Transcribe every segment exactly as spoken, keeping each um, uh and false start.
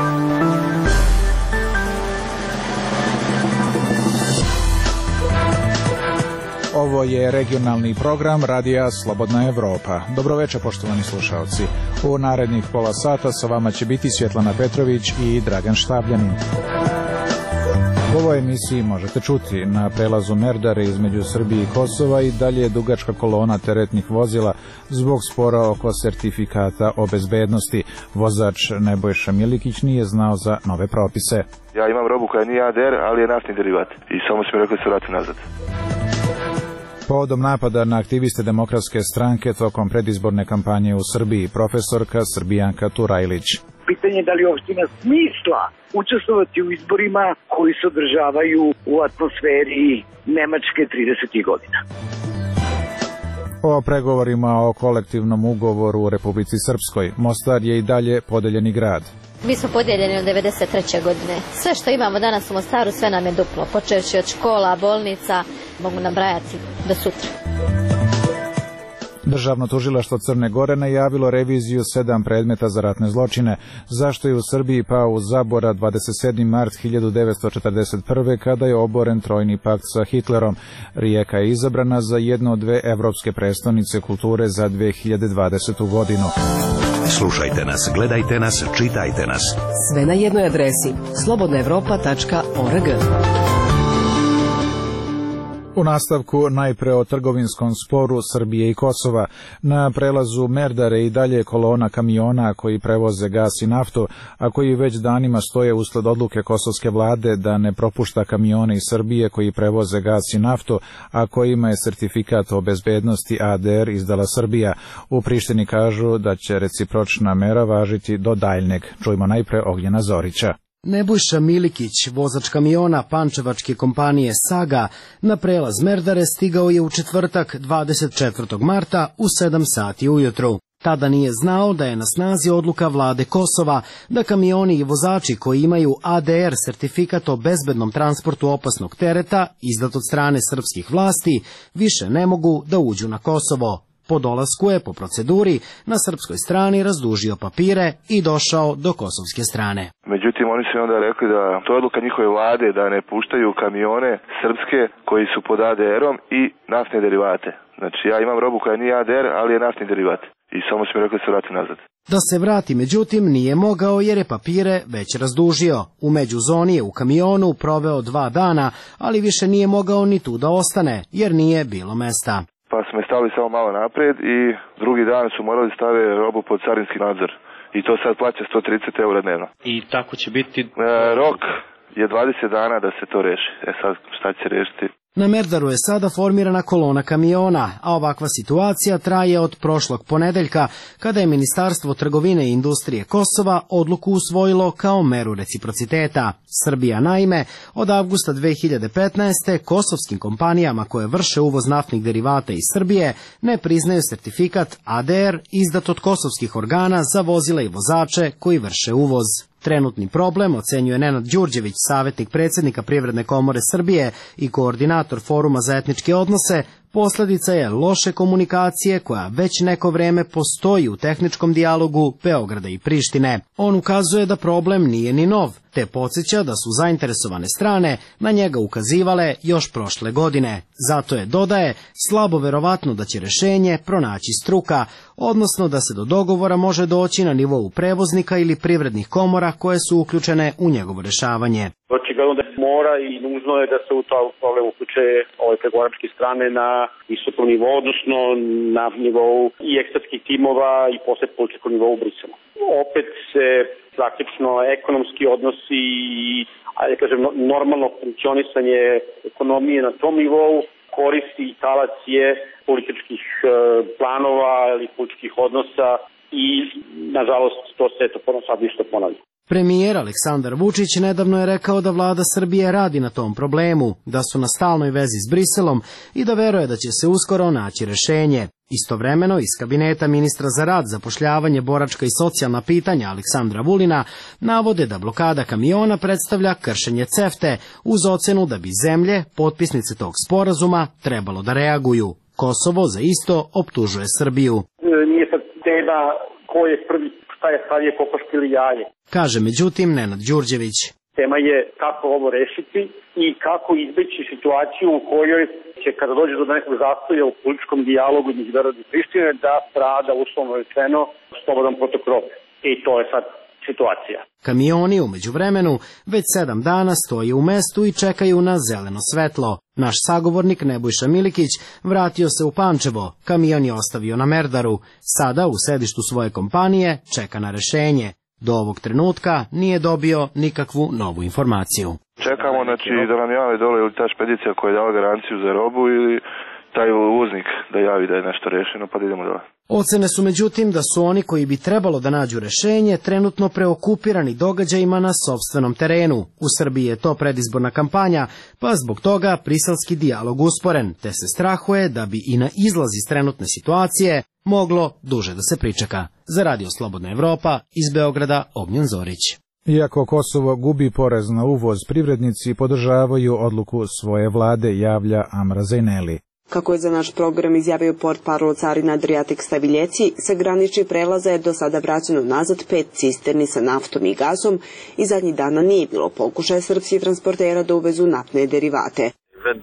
Ovo je regionalni program Radija Slobodna Evropa. Dobroveče, poštovani slušalci. U narednih pola sata sa vama će biti Svjetlana Petrović i Dragan Štabljanin. U ovoj emisiji možete čuti: na prelazu Merdare između Srbije i Kosova i dalje je dugačka kolona teretnih vozila zbog spora oko sertifikata o bezbednosti. Vozač Nebojša Milikić nije znao za nove propise. Ja imam robu koja nije A D R, ali je naftni derivat i samo su mi rekli da se vrati nazad. Povodom napada na aktiviste Demokratske stranke tokom predizborne kampanje u Srbiji, profesorka Srbijanka Turajlić. Pitanje je da li uopšte ima smisla učestvovati u izborima koji se održavaju u atmosferi Nemačke tridesetih godina. O pregovorima o kolektivnom ugovoru u Republici Srpskoj. Mostar je i dalje podeljeni grad. Mi smo podijeljeni od devedeset treće godine. Sve što imamo danas u Mostaru, sve nam je duplo. Počevši od škola, bolnica, mogu nabrajati do sutra. Državno tužilaštvo Crne Gore najavilo reviziju sedam predmeta za ratne zločine. Zašto je u Srbiji pao u zaborav dvadeset sedmi mart hiljadu devetsto četrdeset prve. kada je oboren trojni pakt sa Hitlerom? Rijeka je izabrana za jednu od dve evropske prestonice kulture za dve hiljade dvadesetu. godinu. Slušajte nas, gledajte nas, čitajte nas. Sve na jednoj adresi: slobodna evropa tačka org. U nastavku najpre o trgovinskom sporu Srbije i Kosova. Na prelazu Merdare i dalje kolona kamiona koji prevoze gas i naftu, a koji već danima stoje usled odluke kosovske vlade da ne propušta kamione iz Srbije koji prevoze gas i naftu, a kojima je sertifikat o bezbednosti A D R izdala Srbija. U Prištini kažu da će recipročna mera važiti do daljnjeg. Čujmo najpre Ognjena Zorića. Nebojša Milikić, vozač kamiona pančevačke kompanije Saga, na prelaz Merdare stigao je u četvrtak dvadeset četvrtog marta u sedam sati ujutru. Tada nije znao da je na snazi odluka vlade Kosova da kamioni i vozači koji imaju A D R sertifikat o bezbednom transportu opasnog tereta, izdat od strane srpskih vlasti, više ne mogu da uđu na Kosovo. Po dolasku je, po proceduri, na srpskoj strani razdužio papire i došao do kosovske strane. Međutim, oni su onda rekli da to je odluka njihove vlade da ne puštaju kamione srpske koji su pod A D R-om i naftne derivate. Znači, ja imam robu koja nije A D R, ali je naftni derivat. I samo su mi rekli da se vrati nazad. Da se vrati, međutim, nije mogao jer je papire već razdužio. U međuzoni je u kamionu proveo dva dana, ali više nije mogao ni tu da ostane, jer nije bilo mesta. Pa smo je stavili samo malo napred i drugi dan su morali stave robu pod carinski nadzor. I to sad plaća sto trideset eura dnevno. I tako će biti? E, rok je dvadeset dana da se to reši. E sad šta će rešiti? Na Merdaru je sada formirana kolona kamiona, a ovakva situacija traje od prošlog ponedeljka, kada je Ministarstvo trgovine i industrije Kosova odluku usvojilo kao meru reciprociteta. Srbija, naime, od avgusta dve hiljade petnaeste. kosovskim kompanijama koje vrše uvoz naftnih derivata iz Srbije ne priznaju sertifikat A D R izdat od kosovskih organa za vozila i vozače koji vrše uvoz. Trenutni problem, ocenjuje Nenad Đurđević, savjetnik predsjednika Privredne komore Srbije i koordinator Foruma za etničke odnose, posljedica je loše komunikacije koja već neko vrijeme postoji u tehničkom dijalogu Beograda i Prištine. On ukazuje da problem nije ni nov, te podsjeća da su zainteresovane strane na njega ukazivale još prošle godine. Zato je, dodaje, slabo verovatno da će rješenje pronaći struka, odnosno da se do dogovora može doći na nivou prevoznika ili privrednih komora koje su uključene u njegovo rješavanje. Očigledno da mora i nužno je da se u to problem uključe ove pregovaračke strane na visokom nivou, odnosno na nivou i ekspertskih timova i posle političkog nivou u Briselu. Opet se praktično ekonomski odnosi i, ajde kažem, normalno funkcionisanje ekonomije na tom nivou koristi i talac je političkih planova ili političkih odnosa i, nažalost, to se eto sad ništa ponavlja. Premijer Aleksandar Vučić nedavno je rekao da vlada Srbije radi na tom problemu, da su na stalnoj vezi s Briselom i da veruje da će se uskoro naći rješenje. Istovremeno, iz kabineta ministra za rad, zapošljavanje, boračka i socijalna pitanja Aleksandra Vulina navode da blokada kamiona predstavlja kršenje CEFTE uz ocenu da bi zemlje, potpisnice tog sporazuma, trebalo da reaguju. Kosovo za isto optužuje Srbiju. Nije sad tema ko je prvi, šta je starije, kokoška ili jaje. Kaže međutim Nenad Đurđević. Tema je kako ovo rešiti i kako izbeći situaciju u kojoj će, kada dođe do nekog zastoja u političkom dijalogu između Beograda i Prištine, da strada, uslovno rečeno, slobodan protok robe. I to je sad situacija. Kamioni u međuvremenu već sedam dana stoje u mestu i čekaju na zeleno svetlo. Naš sagovornik Nebojša Milikić vratio se u Pančevo, kamion je ostavio na Merdaru. Sada u sedištu svoje kompanije čeka na rešenje. Do ovog trenutka nije dobio nikakvu novu informaciju. Čekamo znači, da nam jave dole ili ta špedicija koja je dala garanciju za robu ili taj uvoznik da javi da je nešto rešeno, pa da idemo dole. Ocene su međutim da su oni koji bi trebalo da nađu rešenje trenutno preokupirani događajima na sopstvenom terenu. U Srbiji je to predizborna kampanja, pa zbog toga briselski dijalog usporen, te se strahuje da bi i na izlaz iz trenutne situacije moglo duže da se pričeka. Za Radio Slobodna Evropa, iz Beograda, Ognjen Zorić. Iako Kosovo gubi porez na uvoz, privrednici podržavaju odluku svoje vlade, javlja Amra Zejneli. Kako je za naš program izjavio portparol carina Adriatik Staviljeci, sa graničnih prelaza je do sada vraćeno nazad pet cisterni sa naftom i gazom i zadnjih dana nije bilo pokušaja srpskih transportera da uvezu naftne derivate.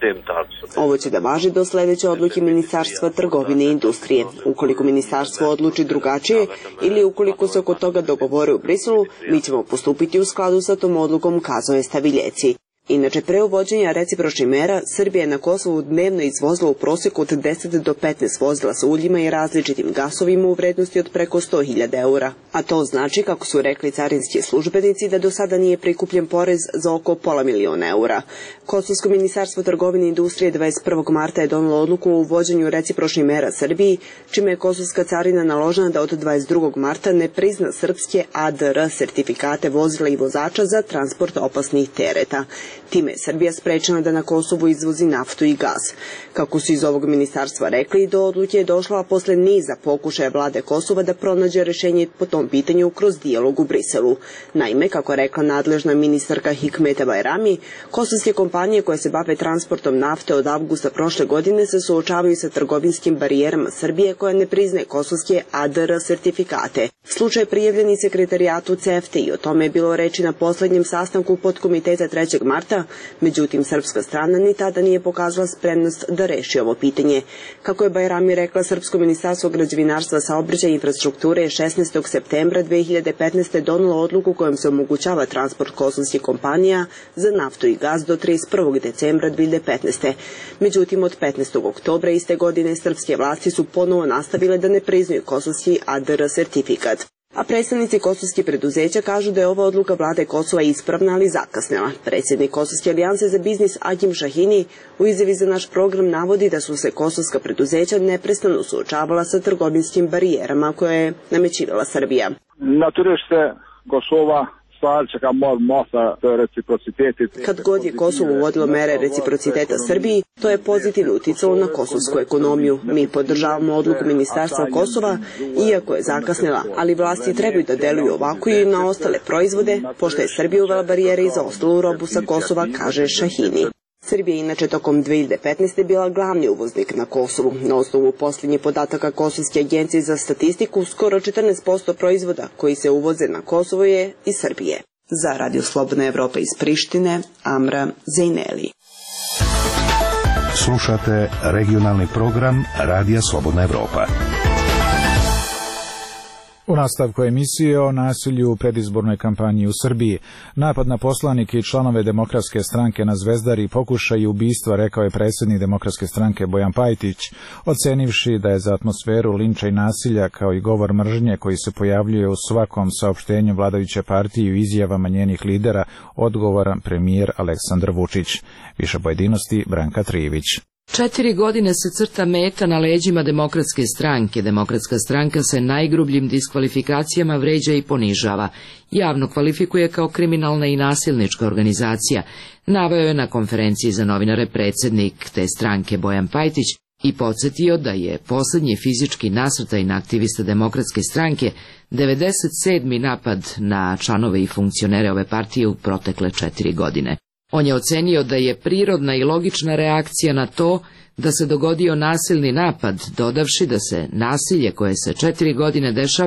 Ovo će da važi do sledeće odluke Ministarstva trgovine i industrije. Ukoliko ministarstvo odluči drugačije ili ukoliko se oko toga dogovore u Briselu, mi ćemo postupiti u skladu sa tom odlukom, kazao je Staviljeci. Inače, pre uvođenja recipročnih mera, Srbija je na Kosovu dnevno izvozila u proseku od deset do petnaest vozila sa uljima i različitim gasovima u vrednosti od preko sto hiljada eura. A to znači, kako su rekli carinski službenici, da do sada nije prikupljen porez za oko pola miliona eura. Kosovsko ministarstvo trgovine i industrije dvadeset prvog marta je donelo odluku o uvođenju recipročnih mera Srbiji, čime je kosovska carina naložena da od dvadeset drugog marta ne prizna srpske A D R sertifikate vozila i vozača za transport opasnih tereta. Time je Srbija sprečena da na Kosovu izvozi naftu i gaz. Kako su iz ovog ministarstva rekli, do odluke je došla posle niza pokušaja vlade Kosova da pronađe rešenje po tom pitanju kroz dijalog u Briselu. Naime, kako je rekla nadležna ministarka Hikmeta Bajrami, kosovske kompanije koje se bave transportom nafte od avgusta prošle godine se suočavaju sa trgovinskim barijerama Srbije koja ne priznaje kosovske A D R sertifikate. Slučaj prijavljeni sekretarijatu C E F T E i o tome je bilo reči na poslednjem sastanku podkomiteta trećeg marta, međutim srpska strana ni tada nije pokazala spremnost da reši ovo pitanje. Kako je Bajrami rekla, Srpsko ministarstvo građevinarstva, saobraćaja i infrastrukture je šesnaestog septembra dve hiljade petnaeste. donelo odluku kojom se omogućava transport kosovskih kompanija za naftu i gaz do trideset prvog decembra dve hiljade petnaeste. Međutim, od petnaestog oktobra iste godine srpske vlasti su ponovo nastavile da ne priznaju kosovski A D R sertifikat. A predstavnici kosovskih preduzeća kažu da je ova odluka vlade Kosova ispravna, ali zakasnela. Predsjednik Kosovske alijanse za biznis Agim Šahini u izjavi za naš program navodi da su se kosovska preduzeća neprestano suočavala sa trgovinskim barijerama koje je namećivala Srbija. Natyrisht Kosova Kad god je Kosovo uvodilo mere reciprociteta Srbiji, to je pozitivno uticalo na kosovsku ekonomiju. Mi podržavamo odluku Ministarstva Kosova, iako je zakasnila, ali vlasti trebaju da deluju ovako i na ostale proizvode, pošto je Srbija uvela barijere i za ostalu robu sa Kosova, kaže Šahini. Srbija je inače tokom dve hiljade petnaeste. bila glavni uvoznik na Kosovu. Na osnovu posljednjih podataka Kosovske agencije za statistiku, skoro četrnaest posto proizvoda koji se uvoze na Kosovo je iz Srbije. Za Radio Slobodna Evropa iz Prištine, Amra Zejneli. Slušate regionalni program Radija Slobodna Evropa. U nastavku emisije o nasilju u predizbornoj kampanji u Srbiji. Napad na poslanike i članove Demokratske stranke na Zvezdari i pokušaj ubistva, rekao je predsjednik Demokratske stranke Bojan Pajtić, ocenivši da je za atmosferu linča i nasilja kao i govor mržnje koji se pojavljuje u svakom saopštenju vladajuće partije i u izjavama njenih lidera odgovoran premijer Aleksandar Vučić. Više pojedinosti Branka Trivić. Četiri godine se crta meta na leđima Demokratske stranke. Demokratska stranka se najgrubljim diskvalifikacijama vređa i ponižava. Javno kvalifikuje kao kriminalna i nasilnička organizacija. Naveo je na konferenciji za novinare predsjednik te stranke Bojan Pajtić i podsjetio da je posljednji fizički nasrtaj na aktivista Demokratske stranke devedeset sedmi napad na članove i funkcionere ove partije u protekle četiri godine. On je ocenio da je prirodna i logična reakcija na to da se dogodio nasilni napad, dodavši da se nasilje koje se četiri godine dešava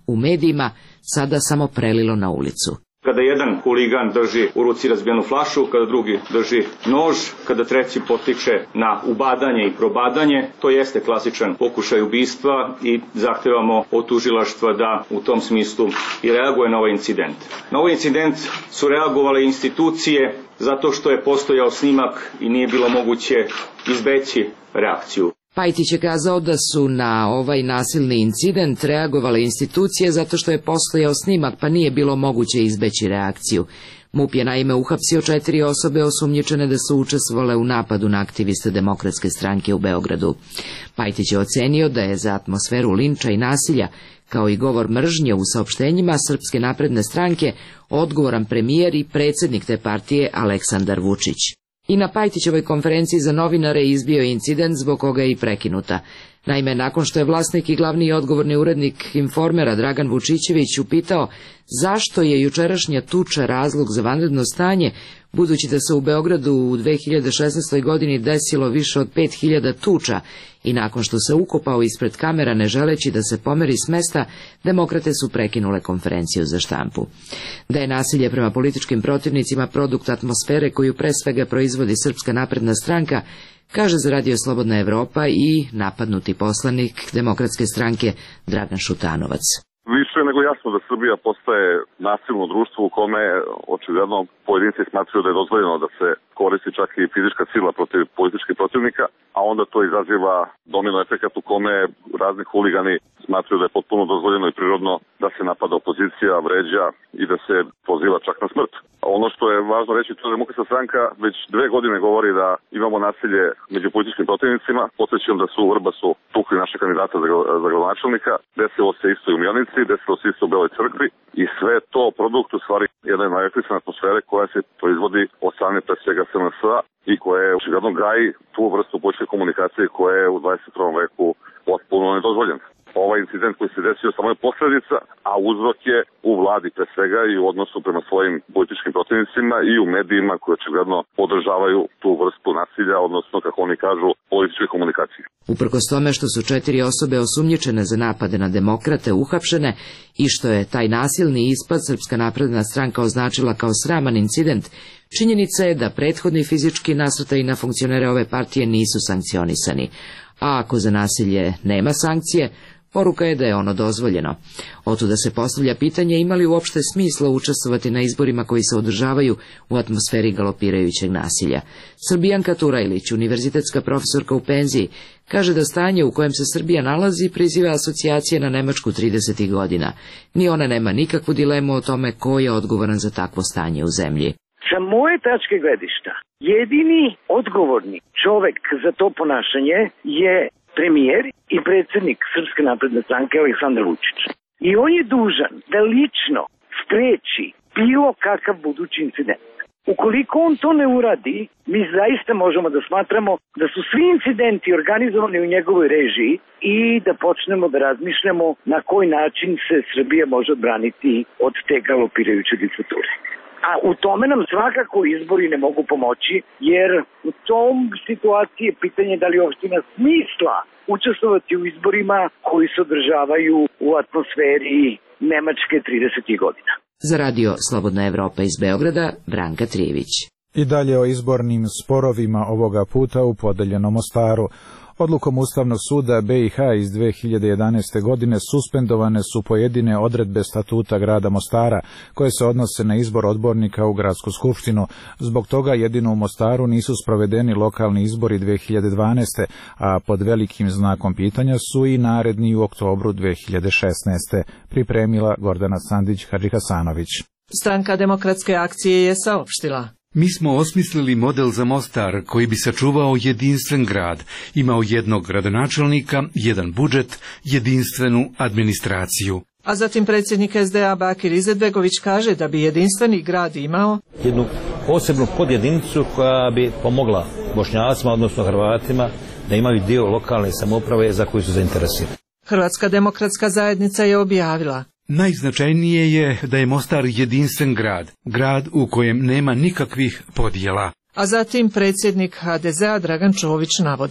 u medijima sada samo prelilo na ulicu. Kada jedan huligan drži u ruci razbijenu flašu, kada drugi drži nož, kada treći potiče na ubadanje i probadanje, to jeste klasičan pokušaj ubistva i zahtevamo od tužilaštva da u tom smislu i reaguje na ovaj incident. Na ovaj incident su reagovale institucije zato što je postojao snimak i nije bilo moguće izbeći reakciju. Pajtić je kazao da su na ovaj nasilni incident reagovale institucije zato što je postojao snimak pa nije bilo moguće izbeći reakciju. MUP je naime uhapsio četiri osobe osumnjičene da su učestvovale u napadu na aktiviste Demokratske stranke u Beogradu. Pajtić je ocenio da je za atmosferu linča i nasilja, kao i govor mržnje u saopštenjima Srpske napredne stranke, odgovoran premijer i predsjednik te partije Aleksandar Vučić. I na Pajtićevoj konferenciji za novinare izbio je incident zbog koga je i prekinuta. Naime, nakon što je vlasnik i glavni i odgovorni urednik Informera Dragan Vučićević upitao zašto je jučerašnja tuča razlog za vanredno stanje, budući da se u Beogradu u dve hiljade šesnaestoj. godini desilo više od pet hiljada tuča i nakon što se ukopao ispred kamera ne želeći da se pomeri s mesta, demokrate su prekinule konferenciju za štampu. Da je nasilje prema političkim protivnicima produkt atmosfere koju pre svega proizvodi Srpska napredna stranka, kaže za Radio Slobodna Evropa i napadnuti poslanik Demokratske stranke Dragan Šutanovac. Više je nego jasno da Srbija postaje nasilno društvo u kome očigledno pojedinci smatraju da je dozvoljeno da se koristi čak i fizička sila protiv političkih protivnika, a onda to izaziva domino efekat u kome razni huligani smatraju da je potpuno dozvoljeno i prirodno da se napada opozicija, vređa i da se poziva čak na smrt. Ono što je važno reći, to je Demokratska stranka već dve godine govori da imamo nasilje među političkim protivnicima. Podsjećam da su u Vrbasu tukli naše kandidata za, za gradonačelnika, desilo se isto i u Mionici, desilo se isto u Beloj crkvi i sve to produkt u stvari jedne najagresivne atmosfere koja se proizvodi od strane pre svega S N S A i koja je očigledno gaji tu vrstu političke komunikacije koja je u dvadeset prvom veku potpuno nedozvoljena. Ovaj incident koji se desio samo je posljedica, a uzrok je u vladi pre svega i u odnosu prema svojim političkim protivnicima i u medijima koji očigledno podržavaju tu vrstu nasilja, odnosno, kako oni kažu, političke komunikacije. Uprkos tome što su četiri osobe osumnjičene za napade na demokrate uhapšene i što je taj nasilni ispad Srpska napredna stranka označila kao sraman incident, činjenica je da prethodni fizički nasrtaji na funkcionere ove partije nisu sankcionisani. A ako za nasilje nema sankcije, poruka je da je ono dozvoljeno. Otuda se postavlja pitanje ima li uopšte smisla učestvovati na izborima koji se održavaju u atmosferi galopirajućeg nasilja. Srbijanka Turajlić, univerzitetska profesorka u penziji, kaže da stanje u kojem se Srbija nalazi priziva asocijacije na Nemačku tridesetih godina. Ni ona nema nikakvu dilemu o tome ko je odgovoran za takvo stanje u zemlji. Sa moje tačke gledišta, jedini odgovorni čovek za to ponašanje je premijer i predsjednik Srpske napredne stranke Aleksandar Vučić. I on je dužan da lično spreči bilo kakav budući incident. Ukoliko on to ne uradi, mi zaista možemo da smatramo da su svi incidenti organizovani u njegovoj režiji i da počnemo da razmišljamo na koji način se Srbija može odbraniti od te galopirajuće diktature. A u tome nam svakako izbori ne mogu pomoći, jer u tom situaciji je pitanje da li uopšte ima smisla učestvovati u izborima koji se održavaju u atmosferi Nemačke tridesetih godina. Za Radio Slobodna Evropa iz Beograda, Branka Trijević. I dalje o izbornim sporovima ovoga puta u podeljenom Mostaru. Odlukom Ustavnog suda B i H iz dve hiljade jedanaeste. godine suspendovane su pojedine odredbe statuta grada Mostara koje se odnose na izbor odbornika u gradsku skupštinu. Zbog toga jedino u Mostaru nisu sprovedeni lokalni izbori dve hiljade dvanaeste. a pod velikim znakom pitanja su i naredni u oktobru dve hiljade šesnaeste. pripremila Gordana Sandić-Hadžihasanović. Stranka Demokratske akcije je saopštila: Mi smo osmislili model za Mostar koji bi sačuvao jedinstven grad, imao jednog gradonačelnika, jedan budžet, jedinstvenu administraciju. A zatim predsjednik S D A Bakir Izetbegović kaže da bi jedinstveni grad imao jednu posebnu podjedinicu koja bi pomogla Bošnjacima, odnosno Hrvatima, da imaju dio lokalne samouprave za koju su zainteresirani. Hrvatska demokratska zajednica je objavila: Najznačajnije je da je Mostar jedinstven grad, grad u kojem nema nikakvih podjela. A zatim predsjednik H D Z A Dragan Čović navodi: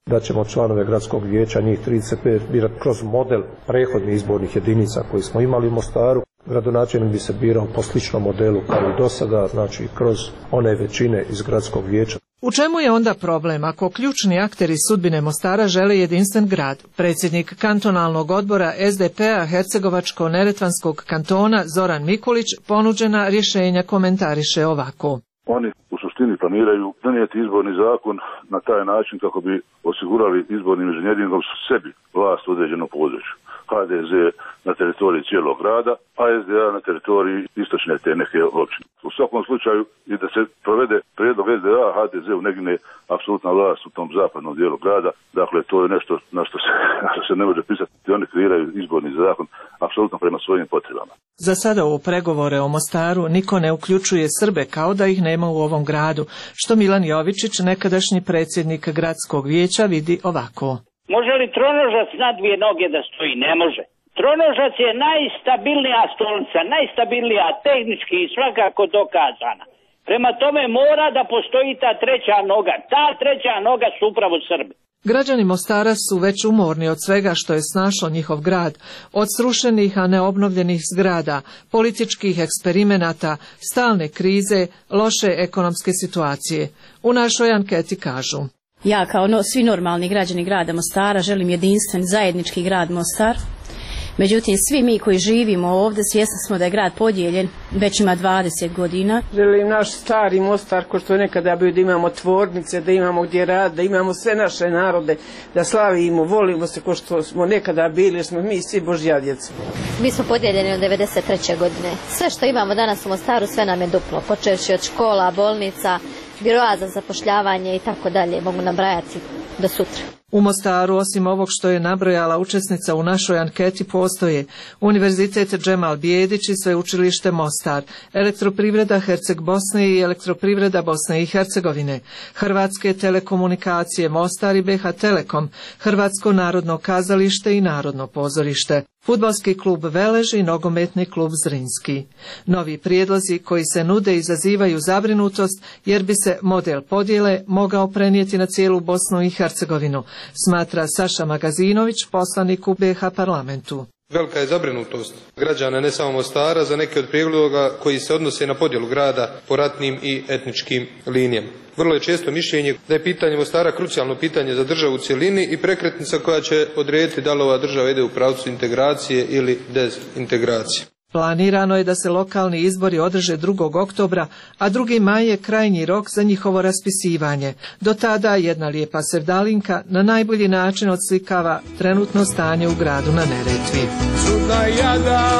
da ćemo članove gradskog vijeća, njih trideset pet, birati kroz model prethodnih izbornih jedinica koji smo imali u Mostaru. Gradonačelnik bi se birao po sličnom modelu kao i do sada, znači kroz one većine iz gradskog vijeća. U čemu je onda problem ako ključni akteri sudbine Mostara žele jedinstven grad? Predsjednik kantonalnog odbora S D P-a Hercegovačko-neretvanskog kantona Zoran Mikulić ponuđena rješenja komentariše ovako. Oni u suštini planiraju donijeti izborni zakon na taj način kako bi osigurali izbornim inženjeringom sebi vlast u određenom području. H D Z na teritoriji cijelog grada, a S D A na teritoriji istočne te neke općine. U svakom slučaju i da se provede prijedlog S D A, H D Z-u negne apsolutna vlast u tom zapadnom dijelu grada. Dakle, to je nešto na što se, na što se ne može pisati. Oni kreiraju izborni zakon apsolutno prema svojim potrebama. Za sada u pregovore o Mostaru niko ne uključuje Srbe kao da ih nema u ovom gradu, što Milan Jovičić, nekadašnji predsjednik gradskog vijeća, vidi ovako. Može li tronožac na dvije noge da stoji? Ne može. Tronožac je najstabilnija stolica, najstabilnija tehnički i svakako dokazana. Prema tome mora da postoji ta treća noga. Ta treća noga su upravo Srbi. Građani Mostara su već umorni od svega što je snašlo njihov grad, od srušenih a neobnovljenih zgrada, političkih eksperimenata, stalne krize, loše ekonomske situacije. U našoj anketi kažu: ja kao no, svi normalni građani grada Mostara želim jedinstven zajednički grad Mostar. Međutim, svi mi koji živimo ovdje svjesni smo da je grad podijeljen, već ima dvadeset godina. Želim naš stari Mostar, ko što je nekada bio, da imamo tvornice, da imamo gdje rad, da imamo sve naše narode, da slavimo, volimo se ko što smo nekada bili, smo mi svi Božja djeca. Mi smo podijeljeni od devedeset treće godine. Sve što imamo danas u Mostaru, sve nam je duplo, počevši od škola, bolnica, biroa za zapošljavanje i tako dalje, mogu nabrajati do sutra. U Mostaru, osim ovog što je nabrojala učesnica u našoj anketi, postoje Univerzitet Džemal Bijedić i Sveučilište Mostar, Elektroprivreda Herceg Bosne i Elektroprivreda Bosne i Hercegovine, Hrvatske telekomunikacije Mostar i B H Telekom, Hrvatsko narodno kazalište i Narodno pozorište, Fudbalski klub Velež i Nogometni klub Zrinski. Novi prijedlozi koji se nude izazivaju zabrinutost jer bi se model podjele mogao prenijeti na cijelu Bosnu i Hercegovinu, smatra Saša Magazinović, poslanik u B H parlamentu. Velika je zabrinutost građana ne samo Mostara za neke od prijedloga koji se odnose na podjelu grada po ratnim i etničkim linijama. Vrlo je često mišljenje da je pitanje Mostara krucijalno pitanje za državu u cjelini i prekretnica koja će odrediti da li ova država ide u pravcu integracije ili dezintegracije. Planirano je da se lokalni izbori održe drugog oktobra, a drugi maj je krajnji rok za njihovo raspisivanje. Do tada jedna lijepa sevdalinka na najbolji način odslikava trenutno stanje u gradu na Neretvi. Čudna jada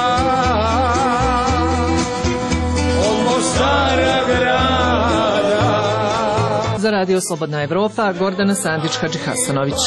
od Mostara grada. Za Radio Slobodna Evropa, Gordana Sandić-Hadžihasanović.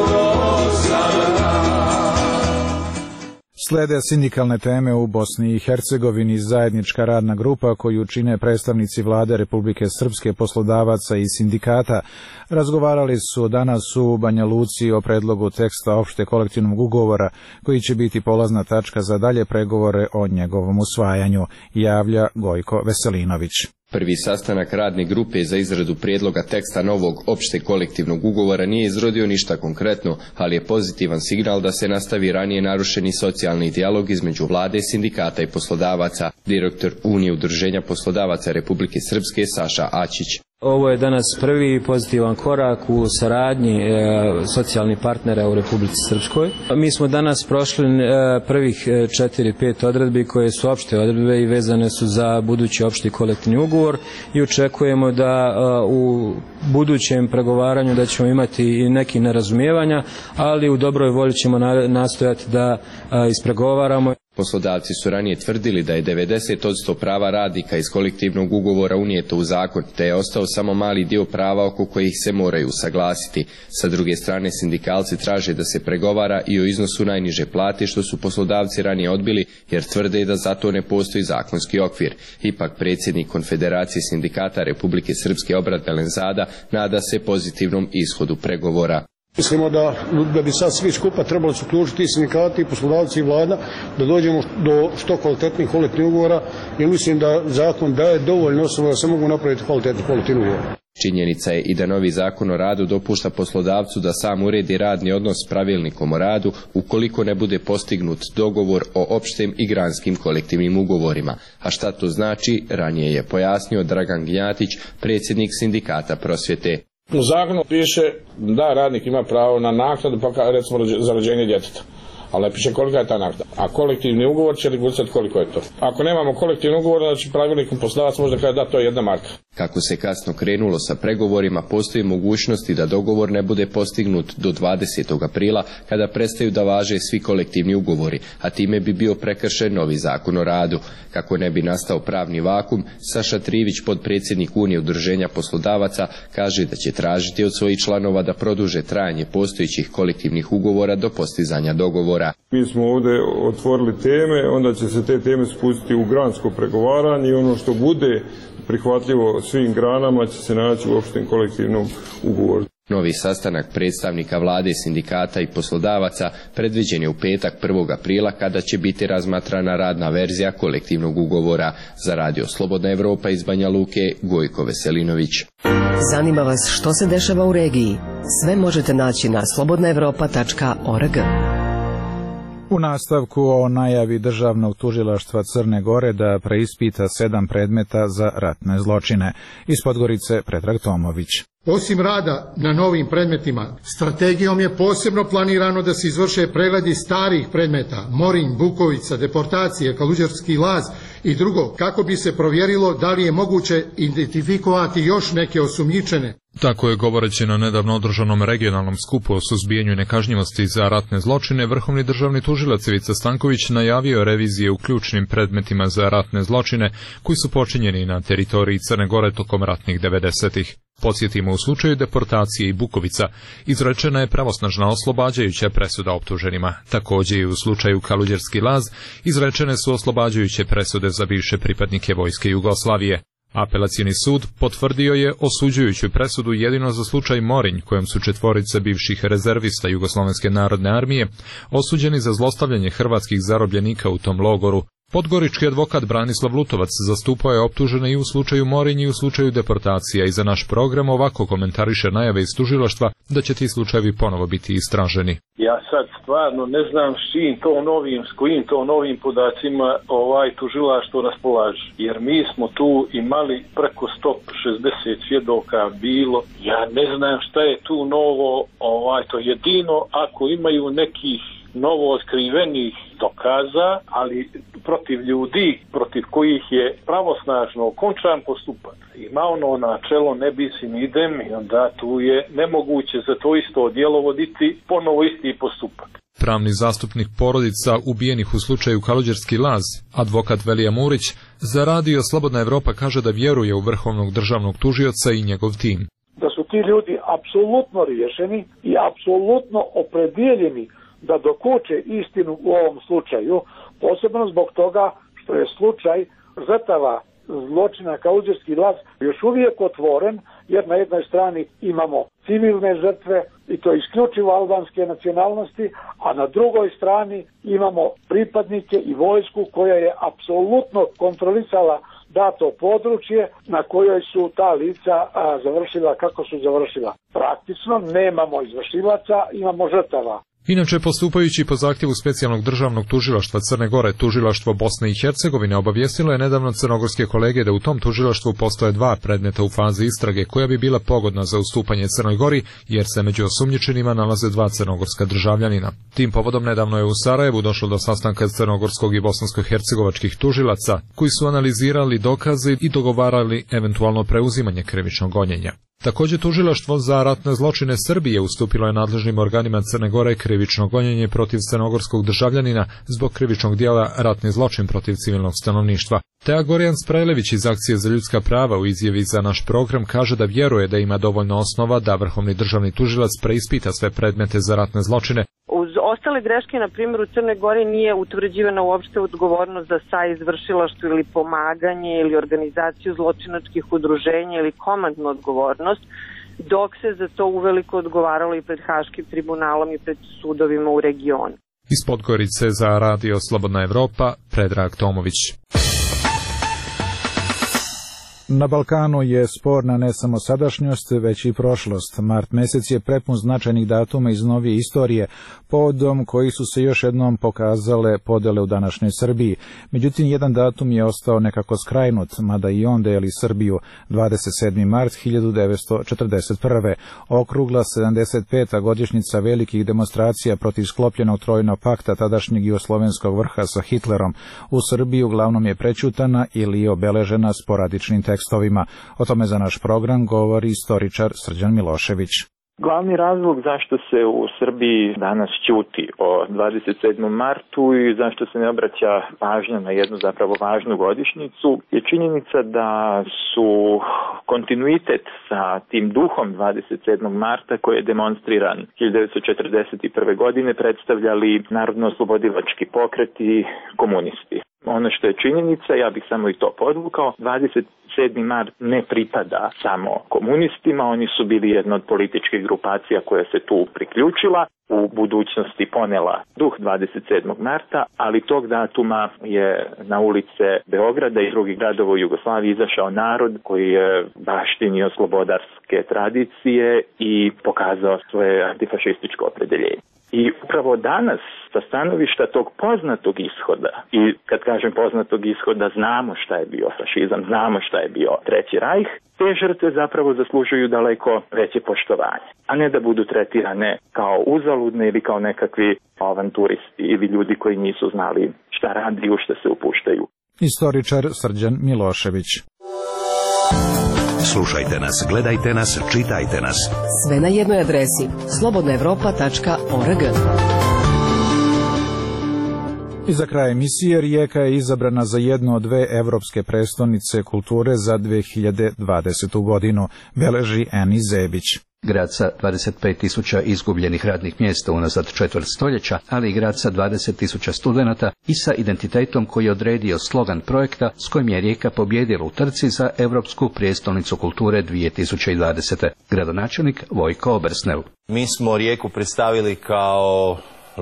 Slede sindikalne teme u Bosni i Hercegovini. Zajednička radna grupa koju čine predstavnici vlade Republike Srpske, poslodavaca i sindikata razgovarali su danas u Banja Luci o predlogu teksta opšte kolektivnog ugovora koji će biti polazna tačka za dalje pregovore o njegovom usvajanju, javlja Gojko Veselinović. Prvi sastanak radne grupe za izradu prijedloga teksta novog opšte kolektivnog ugovora nije izrodio ništa konkretno, ali je pozitivan signal da se nastavi ranije narušeni socijalni dijalog između vlade, sindikata i poslodavaca, direktor Unije udruženja poslodavaca Republike Srpske Saša Ačić. Ovo je danas prvi pozitivan korak u saradnji e, socijalnih partnera u Republici Srpskoj. Mi smo danas prošli e, prvih četiri pet odredbi koje su opšte odredbe i vezane su za budući opšti kolektivni ugovor i očekujemo da e, u budućem pregovaranju da ćemo imati i neki nerazumijevanja, ali u dobroj volji ćemo na, nastojati da e, ispregovaramo. Poslodavci su ranije tvrdili da je devedeset posto prava radnika iz kolektivnog ugovora unijeto u zakon, te je ostao samo mali dio prava oko kojih se moraju usaglasiti. Sa druge strane, sindikalci traže da se pregovara i o iznosu najniže plate, što su poslodavci ranije odbili, jer tvrde da za to ne postoji zakonski okvir. Ipak predsjednik Konfederacije sindikata Republike Srpske Obrat Belenzada nada se pozitivnom ishodu pregovora. Mislimo da, da bi sad svi skupa trebali se uključiti i sindikati, i poslodavci i vlada, da dođemo do što kvalitetnih kolektivnih ugovora, jer mislim da zakon daje dovoljno osnova da se mogu napraviti kvalitetni kolektivni ugovor. Činjenica je i da novi zakon o radu dopušta poslodavcu da sam uredi radni odnos s pravilnikom o radu ukoliko ne bude postignut dogovor o opštem i granskim kolektivnim ugovorima. A šta to znači, ranije je pojasnio Dragan Gnjatić, predsjednik sindikata prosvjete. U zakonu piše da radnik ima pravo na naknadu, pa recimo za rođenje djeteta. Ali ne piše kolika je ta naknada. A kolektivni ugovor će regulirati koliko je to. Ako nemamo kolektivni ugovor, znači pravilnikom poslodavac može kaže da to je jedna marka. Kako se kasno krenulo sa pregovorima, postoji mogućnosti da dogovor ne bude postignut do dvadesetog aprila, kada prestaju da važe svi kolektivni ugovori, a time bi bio prekršen novi zakon o radu. Kako ne bi nastao pravni vakum, Saša Trivić, podpredsjednik Unije udruženja poslodavaca, kaže da će tražiti od svojih članova da produže trajanje postojećih kolektivnih ugovora do postizanja dogovora. Mi smo ovdje otvorili teme, onda će se te teme spustiti u gransko pregovaranje i ono što bude prihvatljivo svim granama će se naći u opštem kolektivnom ugovoru. Novi sastanak predstavnika vlade, sindikata i poslodavaca predviđen je u petak prvog aprila, kada će biti razmatrana radna verzija kolektivnog ugovora. Za Radio Slobodna Evropa iz Banja Luke, Gojko Veselinović. Zanima vas što se dešava u regiji? Sve možete naći na slobodna evropa tačka org. U nastavku o najavi Državnog tužilaštva Crne Gore da preispita sedam predmeta za ratne zločine. Iz Podgorice Predrag Tomović. Osim rada na novim predmetima, strategijom je posebno planirano da se izvrše pregledi starih predmeta, Morinj, Bukovica, deportacije, Kaluđerski laz i drugo, kako bi se provjerilo da li je moguće identifikovati još neke osumnjičene. Tako je, govoreći na nedavno održanom regionalnom skupu o suzbijanju nekažnjivosti za ratne zločine, vrhovni državni tužilac Ivica Stanković najavio revizije u ključnim predmetima za ratne zločine koji su počinjeni na teritoriji Crne Gore tokom ratnih devedesetih. Podsjetimo, u slučaju deportacije i Bukovica izrečena je pravosnažna oslobađajuća presuda optuženima. Također i u slučaju Kaluđerski laz izrečene su oslobađajuće presude za bivše pripadnike vojske Jugoslavije. Apelacioni sud potvrdio je osuđujuću presudu jedino za slučaj Morinj, kojem su četvorica bivših rezervista Jugoslovenske narodne armije osuđeni za zlostavljanje hrvatskih zarobljenika u tom logoru. Podgorički advokat Branislav Lutovac zastupao je optužene i u slučaju Morinj i u slučaju deportacija i za naš program ovako komentariše najave iz tužilaštva da će ti slučajevi ponovo biti istraženi. Ja sad stvarno ne znam s čim to novim, s kojim to novim podacima ovaj tužilaštvo raspolaže. Jer mi smo tu imali preko sto šezdeset svjedoka bilo. Ja ne znam šta je tu novo, ovaj to jedino ako imaju nekih novo otkrivenih dokaza, ali protiv ljudi protiv kojih je pravosnažno okončan postupak. Ima ono načelo ne bis in idem i onda tu je nemoguće za to isto djelo voditi ponovo isti postupak. Pravni zastupnik porodica ubijenih u slučaju Kaluđerski laz, advokat Velija Murić, za Radio Slobodna Evropa kaže da vjeruje u vrhovnog državnog tužioca i njegov tim. Da su ti ljudi apsolutno riješeni i apsolutno opredijeljeni da dokuče istinu u ovom slučaju, posebno zbog toga što je slučaj žrtava zločina Kaluđerski laz još uvijek otvoren, jer na jednoj strani imamo civilne žrtve i to isključivo albanske nacionalnosti, a na drugoj strani imamo pripadnike i vojsku koja je apsolutno kontrolisala dato područje na kojoj su ta lica a, završila kako su završila. Praktično nemamo izvršilaca, imamo žrtava. Inače, postupajući po zahtjevu specijalnog državnog tužilaštva Crne Gore, tužilaštvo Bosne i Hercegovine obavijestilo je nedavno crnogorske kolege da u tom tužilaštvu postoje dva predmeta u fazi istrage koja bi bila pogodna za ustupanje Crnoj Gori, jer se među osumnjičenima nalaze dva crnogorska državljanina. Tim povodom nedavno je u Sarajevu došlo do sastanka crnogorskog i bosansko-hercegovačkih tužilaca, koji su analizirali dokaze i dogovarali eventualno preuzimanje krivičnog gonjenja. Također, tužilaštvo za ratne zločine Srbije ustupilo je nadležnim organima Crne Gore krivično gonjenje protiv crnogorskog državljanina zbog krivičnog dijela ratni zločin protiv civilnog stanovništva. Teja Gorjan Sprajlević iz Akcije za ljudska prava u izjavi za naš program kaže da vjeruje da ima dovoljno osnova da vrhovni državni tužilac preispita sve predmete za ratne zločine. Uz ostale greške, na primjer u Crnoj Gori nije utvrđivana uopšte odgovornost za saizvršilaštvo ili pomaganje ili organizaciju zločinačkih udruženja ili komandnu odgovornost, dok se za to uveliko odgovaralo i pred Haškim tribunalom i pred sudovima u regionu. Iz Podgorice za Radio Slobodna Evropa, Predrag Tomović. Na Balkanu je sporna ne samo sadašnjost, već i prošlost. Mart mesec je prepun značajnih datuma iz novije istorije, povodom koji su se još jednom pokazale podele u današnjoj Srbiji. Međutim, jedan datum je ostao nekako skrajnut, mada i on deli Srbiju, dvadeset sedmi mart hiljadu devetsto četrdeset prve. Okrugla sedamdeset peta godišnjica velikih demonstracija protiv sklopljenog trojnog pakta tadašnjeg jugoslovenskog vrha sa Hitlerom u Srbiji uglavnom je prećutana ili obeležena sporadičnim tekstovima. O tome za naš program govori istoričar Srđan Milošević. Glavni razlog zašto se u Srbiji danas ćuti o dvadeset sedmom martu i zašto se ne obraća pažnja na jednu zapravo važnu godišnjicu je činjenica da su kontinuitet sa tim duhom dvadeset sedmog marta koji je demonstriran hiljadu devetsto četrdeset prve. godine predstavljali narodno-oslobodilački pokret i komunisti. Ono što je činjenica, ja bih samo i to podvukao, dvadeset sedmi mart ne pripada samo komunistima, oni su bili jedna od političkih grupacija koja se tu priključila, u budućnosti ponela duh dvadeset sedmog marta, ali tog datuma je na ulice Beograda i drugih gradova u Jugoslaviji izašao narod koji je baštinio slobodarske tradicije i pokazao svoje antifašističko opredeljenje. I upravo danas, sa stanovišta tog poznatog ishoda, i kad kažem poznatog ishoda, znamo šta je bio fašizam, znamo šta je bio Treći rajh, te žrtve zapravo zaslužuju daleko veće poštovanje, a ne da budu tretirane kao uzaludne ili kao nekakvi avanturisti ili ljudi koji nisu znali šta radi i u šta se upuštaju. Istoričar Srđan Milošević. Slušajte nas, gledajte nas, čitajte nas. Sve na jednoj adresi slobodna evropa tačka org. I za kraj emisije, Rijeka je izabrana za jednu od dve evropske prestonice kulture za dve hiljade dvadesetu. godinu, beleži Eni Zebić. Grad sa dvadeset pet tisuća izgubljenih radnih mjesta unazad četvrt stoljeća, ali i grad sa dvadeset tisuća studenata i sa identitetom koji je odredio slogan projekta s kojim je Rijeka pobjedila u trci za Europsku prijestolnicu kulture dvije tisuće dvadesete. Gradonačelnik Vojko Obersnel. Mi smo Rijeku predstavili kao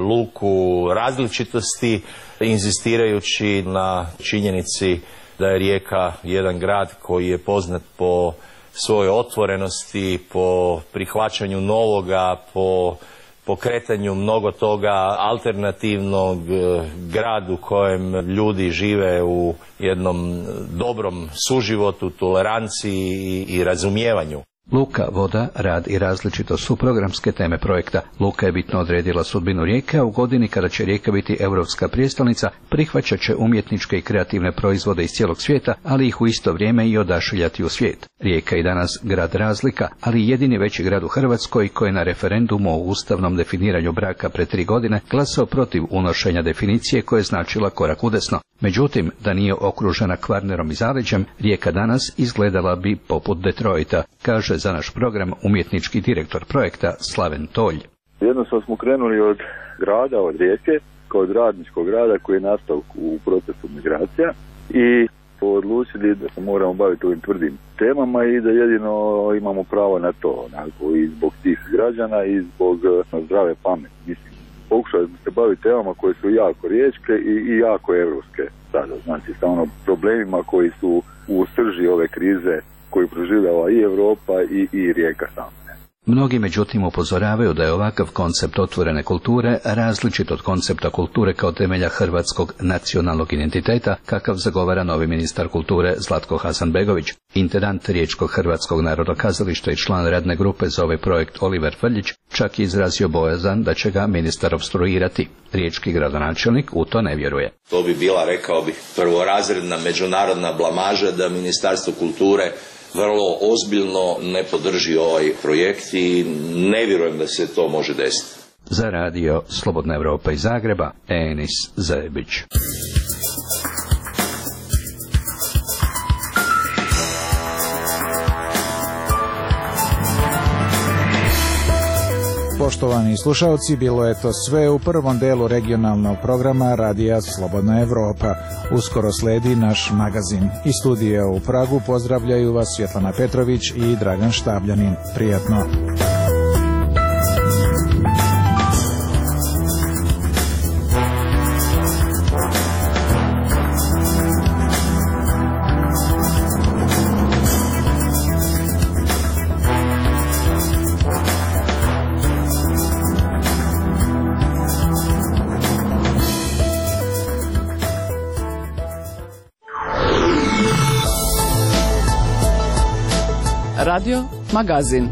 luku različitosti, inzistirajući na činjenici da je Rijeka jedan grad koji je poznat po svojoj otvorenosti, po prihvaćanju novoga, po pokretanju mnogo toga alternativnog, grad u kojem ljudi žive u jednom dobrom suživotu, toleranciji i razumijevanju. Luka, voda, rad i različito su programske teme projekta. Luka je bitno odredila sudbinu Rijeke, a u godini kada će Rijeka biti europska prijestolnica, prihvaćat će umjetničke i kreativne proizvode iz cijelog svijeta, ali ih u isto vrijeme i odašiljati u svijet. Rijeka je danas grad razlika, ali jedini veći grad u Hrvatskoj koji je na referendumu o ustavnom definiranju braka pre tri godine glasao protiv unošenja definicije koja je značila korak udesno. Međutim, da nije okružena Kvarnerom i zaleđem, Rijeka danas izgledala bi poput Detroita, kaže za naš program umjetnički direktor projekta Slaven Tolj. Jednostavno smo krenuli od grada, od Rijeke, kao od radničkog grada koji je nastao u procesu migracija i odlučili da se moramo baviti ovim tvrdim temama i da jedino imamo pravo na to, onako, i zbog tih građana i zbog zdrave pameti. Mislim, pokušali smo se baviti temama koje su jako riječke i, i jako evropske sada, znači sa ono problemima koji su u srži ove krize koju proživljava i Europa i, i Rijeka sama. Mnogi međutim upozoravaju da je ovakav koncept otvorene kulture različit od koncepta kulture kao temelja hrvatskog nacionalnog identiteta, kakav zagovara novi ministar kulture Zlatko Hasanbegović. Intendant Riječkog hrvatskog narodnog kazališta i član radne grupe za ovaj projekt Oliver Frljić čak je izrazio bojazan da će ga ministar opstruirati. Riječki gradonačelnik u to ne vjeruje. To bi bila, rekao bih, prvorazredna međunarodna blamaža da Ministarstvo kulture vrlo ozbiljno ne podrži ovaj projekt i ne vjerujem da se to može desiti. Za radio Slobodna Evropa iz Zagreba, Enis Zebić. Poštovani slušalci, bilo je to sve u prvom delu regionalnog programa Radija Slobodna Evropa. Uskoro sledi naš magazin. Iz studija u Pragu pozdravljaju vas Svjetlana Petrović i Dragan Štabljanin. Prijatno. Radio Magazin.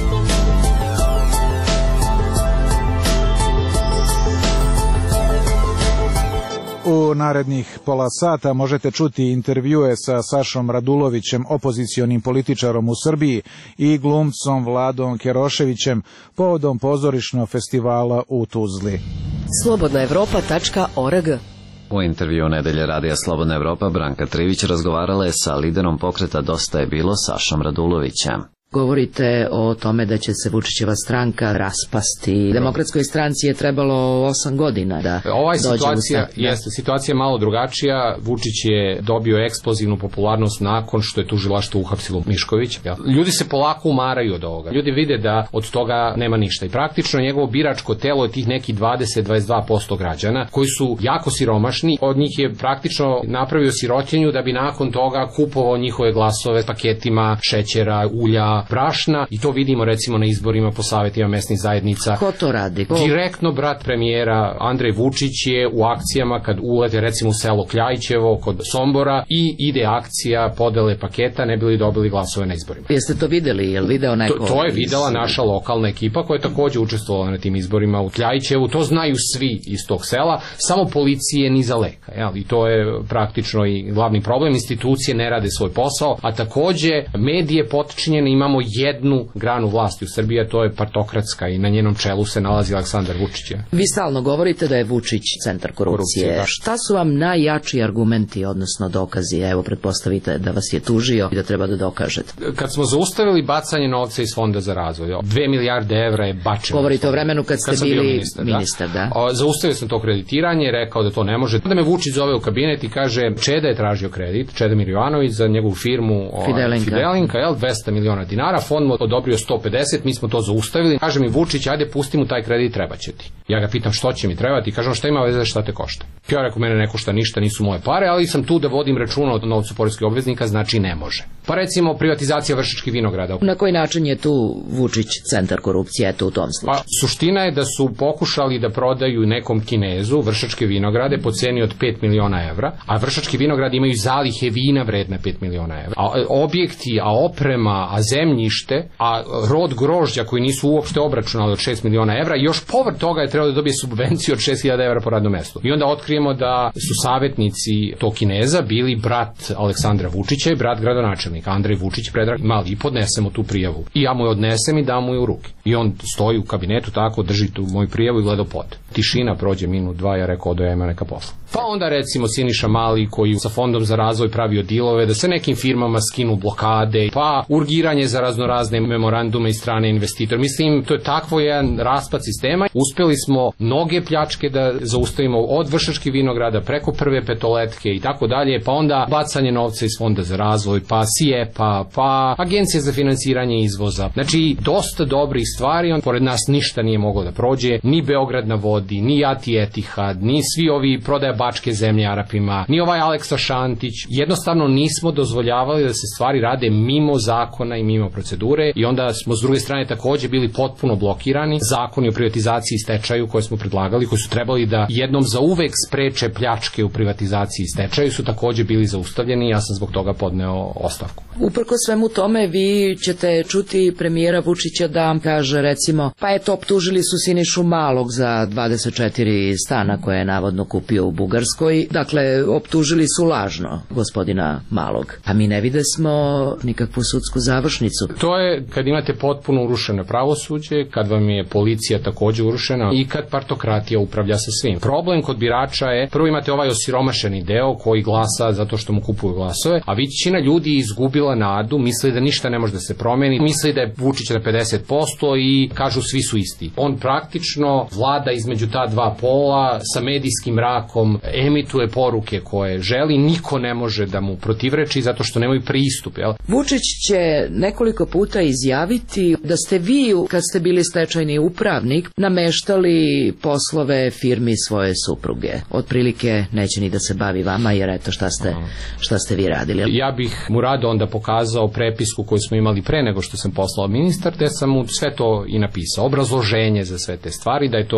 U narednih pola sata možete čuti intervjue sa Sašom Radulovićem, opozicionim političarom u Srbiji, i glumcom Vladom Keroševićem povodom pozorišnog festivala u Tuzli. slobodna evropa tačka org. U intervju Nedelje radija Slobodna Evropa Branka Trivić razgovarala je sa liderom pokreta Dosta je bilo Sašom Radulovićem. Govorite o tome da će se Vučićeva stranka raspasti. Demokratskoj stranci je trebalo osam godina da Ova dođe situacija, u jeste, situacija je malo drugačija. Vučić je dobio eksplozivnu popularnost nakon što je tužilaštvo uhapsilo Mišković. Ljudi se polako umaraju od ovoga. Ljudi vide da od toga nema ništa. I praktično njegovo biračko telo je tih nekih dvadeset do dvadeset dva posto građana koji su jako siromašni. Od njih je praktično napravio sirotinju da bi nakon toga kupovao njihove glasove paketima šećera, ulja, brašna, i to vidimo recimo na izborima po savjetima mesnih zajednica. Ko to radi? Ko? Direktno brat premijera Andrej Vučić je u akcijama kad ulete recimo u selo Kljajićevo kod Sombora i ide akcija podele paketa, ne bi li dobili glasove na izborima. Jeste to videli? Je li video neko? To, to je iz... videla naša lokalna ekipa koja je također učestvovala na tim izborima u Kljajićevu. To znaju svi iz tog sela, samo policije ni za leka. Jel? I to je praktično i glavni problem. Institucije ne rade svoj posao, a također medije potčinjene. Imamo jednu granu vlasti u Srbiji, a to je partokratska, i na njenom čelu se nalazi Aleksandar Vučić. Vi stalno govorite da je Vučić centar korupcije. korupcije Šta su vam najjači argumenti, odnosno dokazi? Evo, pretpostavite da vas je tužio i da treba da dokažete. Kad smo zaustavili bacanje novca iz Fonda za razvoj, dve milijarde evra je bačeno. Govorite o vremenu kad ste kad bili ministar, ministar da? da. Zaustavio sam to kreditiranje, rekao da to ne može. Da me Vučić zove u kabinet i kaže, Čeda je tražio kredit, Čeda Miljovanović, za njegovu firmu Fidelinka, Fidelinka jel, dvesta miliona dinara, fond mu odobrio sto pedeset, mi smo to zaustavili. Kaže mi Vučić, ajde pusti mu taj kredit, treba će ti. Ja ga pitam što će mi trebati, kažem šta ima veze, šta te košta. Ja rekao, mene ne košta ništa, nisu moje pare, ali sam tu da vodim računa o novcu poreskih obveznika, znači ne može. Pa recimo privatizacija Vršačkih vinograda. Na koji način je tu Vučić centar korupcije, eto u tom slučaju? Pa suština je da su pokušali da prodaju nekom Kinezu Vršačke vinograde po ceni od pet miliona evra, a Vršački vinogradi imaju zalihe vina vredne pet miliona evra. A objekti, a oprema, a zemljište, a rod grožđa koji nisu uopšte obračunali od šest miliona evra, i još povrh toga je trebao da dobije subvenciju od šest hiljada evra po radnom mestu. I onda otkrijemo da su savjetnici tog Kineza bili brat Aleksandra Vučića i brat gradonačelnika Andrej Vučić, Predrag Mali, i podnesemo tu prijavu. I ja mu je odnesem i dam mu je u ruke. I on stoji u kabinetu tako, drži tu moju prijavu i gleda pod. Tišina, prođe minut, dva, ja rekao da ima neka posla. Pa onda recimo Siniša Mali koji sa Fondom za razvoj pravio dilove, da se nekim firmama skinu blokade, pa urgiranje za raznorazne memorandume i strane investitora. Mislim, to je takvo jedan raspad sistema. Uspeli smo mnoge pljačke da zaustavimo od Vršačkih vinograda preko Prve petoletke i tako dalje, pa onda bacanje novca iz Fonda za razvoj, pa SIEPA, pa Agencija za finansiranje izvoza. Znači, dosta dobrih stvari, on pored nas ništa nije moglo da prođe, ni Beograd na vodi, ni Jati Etihad, ni svi ovi prodaja bačke zemlje Arapima, ni ovaj Aleksa Šantić. Jednostavno nismo dozvoljavali da se stvari rade mimo zakona i mimo procedure, i onda smo s druge strane također bili potpuno blokirani. Zakoni o privatizaciji i stečaju koje smo predlagali, koji su trebali da jednom zauvek spreče pljačke u privatizaciji i stečaju, su također bili zaustavljeni i ja sam zbog toga podneo ostavku. Uprko svemu tome vi ćete čuti premijera Vučića da vam kaže recimo, pa eto optužili su Sinišu Malog za dvadeset četiri stana koje je navodno kupio u Bugarskoj. Dakle, optužili su lažno gospodina Malog. A mi ne vide smo nikakvu sudsku završnicu. To je kad imate potpuno urušeno pravosuđe, kad vam je policija također urušena i kad partokratija upravlja sa svim. Problem kod birača je, prvo imate ovaj osiromašeni deo koji glasa zato što mu kupuju glasove, a većina ljudi je izgubila nadu, misli da ništa ne može da se promeni, misli da je Vučić na pedeset posto i kažu svi su isti. On praktično vlada između ta dva pola sa medijskim mrakom, emituje poruke koje želi, niko ne može da mu protivreči zato što nemaju pristup. Jel? Vučić će nekoliko puta izjaviti da ste vi, kad ste bili stečajni upravnik, nameštali poslove firmi svoje supruge. Otprilike neće ni da se bavi vama, jer eto šta ste, šta ste vi radili. Ja bih mu rado onda pokazao prepisku koju smo imali pre nego što sam poslao ministar, gde sam mu sve to i napisao, obrazloženje za sve te stvari, da je to smetnje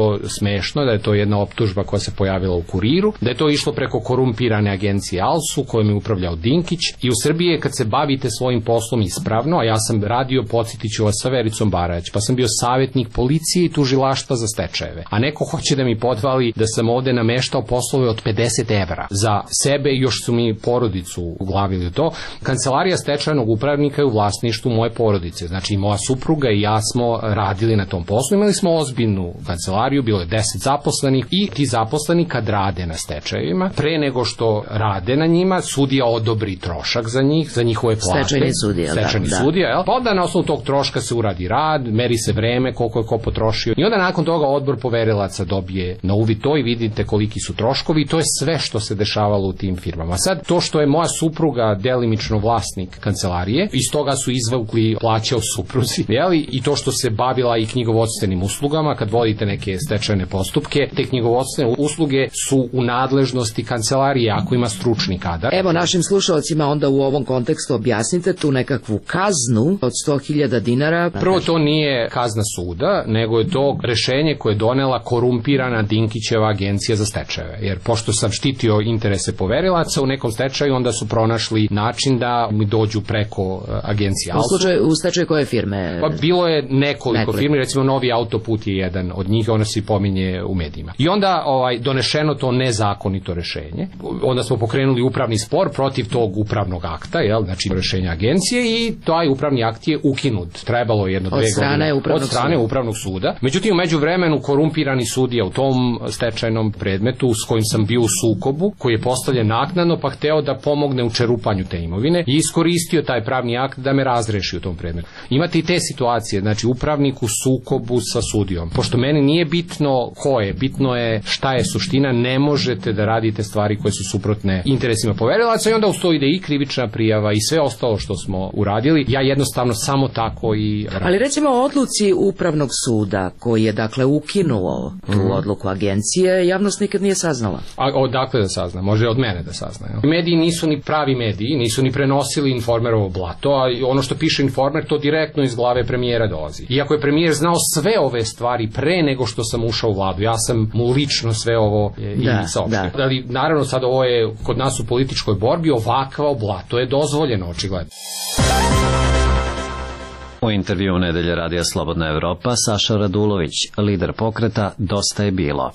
smešno, da je to jedna optužba koja se pojavila u Kuriru, da je to išlo preko korumpirane agencije Alsu kojom je upravljao Dinkić. I u Srbiji kad se bavite svojim poslom ispravno, a ja sam radio, podsjetiću vas, sa Vericom Barać, pa sam bio savjetnik policije i tužilaštva za stečajeve. A neko hoće da mi podvali da sam ovde nameštao poslove od pedeset evra za sebe i još su mi porodicu uglavili u to. Kancelarija stečajnog upravnika je u vlasništvu moje porodice. Znači, moja supruga i ja smo radili na tom poslu. Imali smo ozbiljnu kancelariju, bilo je deset zaposlenih i ti zaposleni kad rade na stečajevima, pre nego što rade na njima, sudija odobri trošak za njih, za njihove plate. Stečajni sudija, Stečajni da, sudija, jel? Pa onda na osnovu tog troška se uradi rad, meri se vreme, koliko je ko potrošio. I onda nakon toga odbor poverilaca dobije na uvid to i vidite koliki su troškovi i to je sve što se dešavalo u tim firmama. Sad, to što je moja supruga delimično vlasnik kancelarije, iz toga su izvukli plaće o supruzi, jeli? I to što se bavila i knjigovodstvenim uslugama, kad vodite neke stečajne postupke, te knjigovodstvene usluge su u nadležnosti kancelarije ako ima stručni kadar. Evo našim slušalcima onda u ovom kontekstu objasnite tu nekakvu kaznu od sto hiljada dinara. Prvo, to nije kazna suda, nego je to rešenje koje je donela korumpirana Dinkićeva agencija za stečajeve. Jer pošto sam štitio interese poverilaca u nekom stečaju, onda su pronašli način da mi dođu preko agencije Alsu. U slučaju, u stečaju koje firme? Pa bilo je nekoliko Nekoli. firmi, recimo Novi autoput je jedan od njih, ona se i pominje u medijima. I onda ovaj, donešeno to nezakonito rešenje. Onda smo pokrenuli upravni spor protiv tog upravnog akta, jel, znači rešenja agencije i taj upravni akt je ukinut. Trebalo je jedno, od dve strane godine. Od strane suda. upravnog suda. Međutim, u međuvremenu korumpirani sudija u tom stečajnom predmetu s kojim sam bio u sukobu, koji je postavljen naknadno, pa hteo da pomogne u čerupanju te imovine i iskoristio taj pravni akt da me razreši u tom predmetu. Imate i te situacije, znači upravnik u sukobu sa sudijom. Pošto meni nije bitno ko je, bitno je šta je suština, ne možete da radite stvari koje su suprotne interesima poverilaca i onda uz to ide i krivična prijava i sve ostalo što smo uradili. Ja jednostavno samo tako i radim. Ali recimo o odluci upravnog suda koji je dakle ukinuo tu mm. odluku agencije, javnost nikad nije saznala. A odakle da sazna? Može od mene da sazna. Jel? Mediji nisu ni pravi mediji, nisu ni prenosili Informerovo blato, a ono što piše Informer to direktno iz glave premijera dolazi. Iako je premijer znao sve ove stvari pre nego što sam ušao u vladu, ja sam mu lično sve ovo e, da, i saopštio. Da. Ali naravno sad ovo je kod nas u političkoj borbi, ovakva blato je dozvoljeno očigledno. U intervju u Nedelje radija Slobodna Evropa Saša Radulović, lider pokreta Dosta je bilo.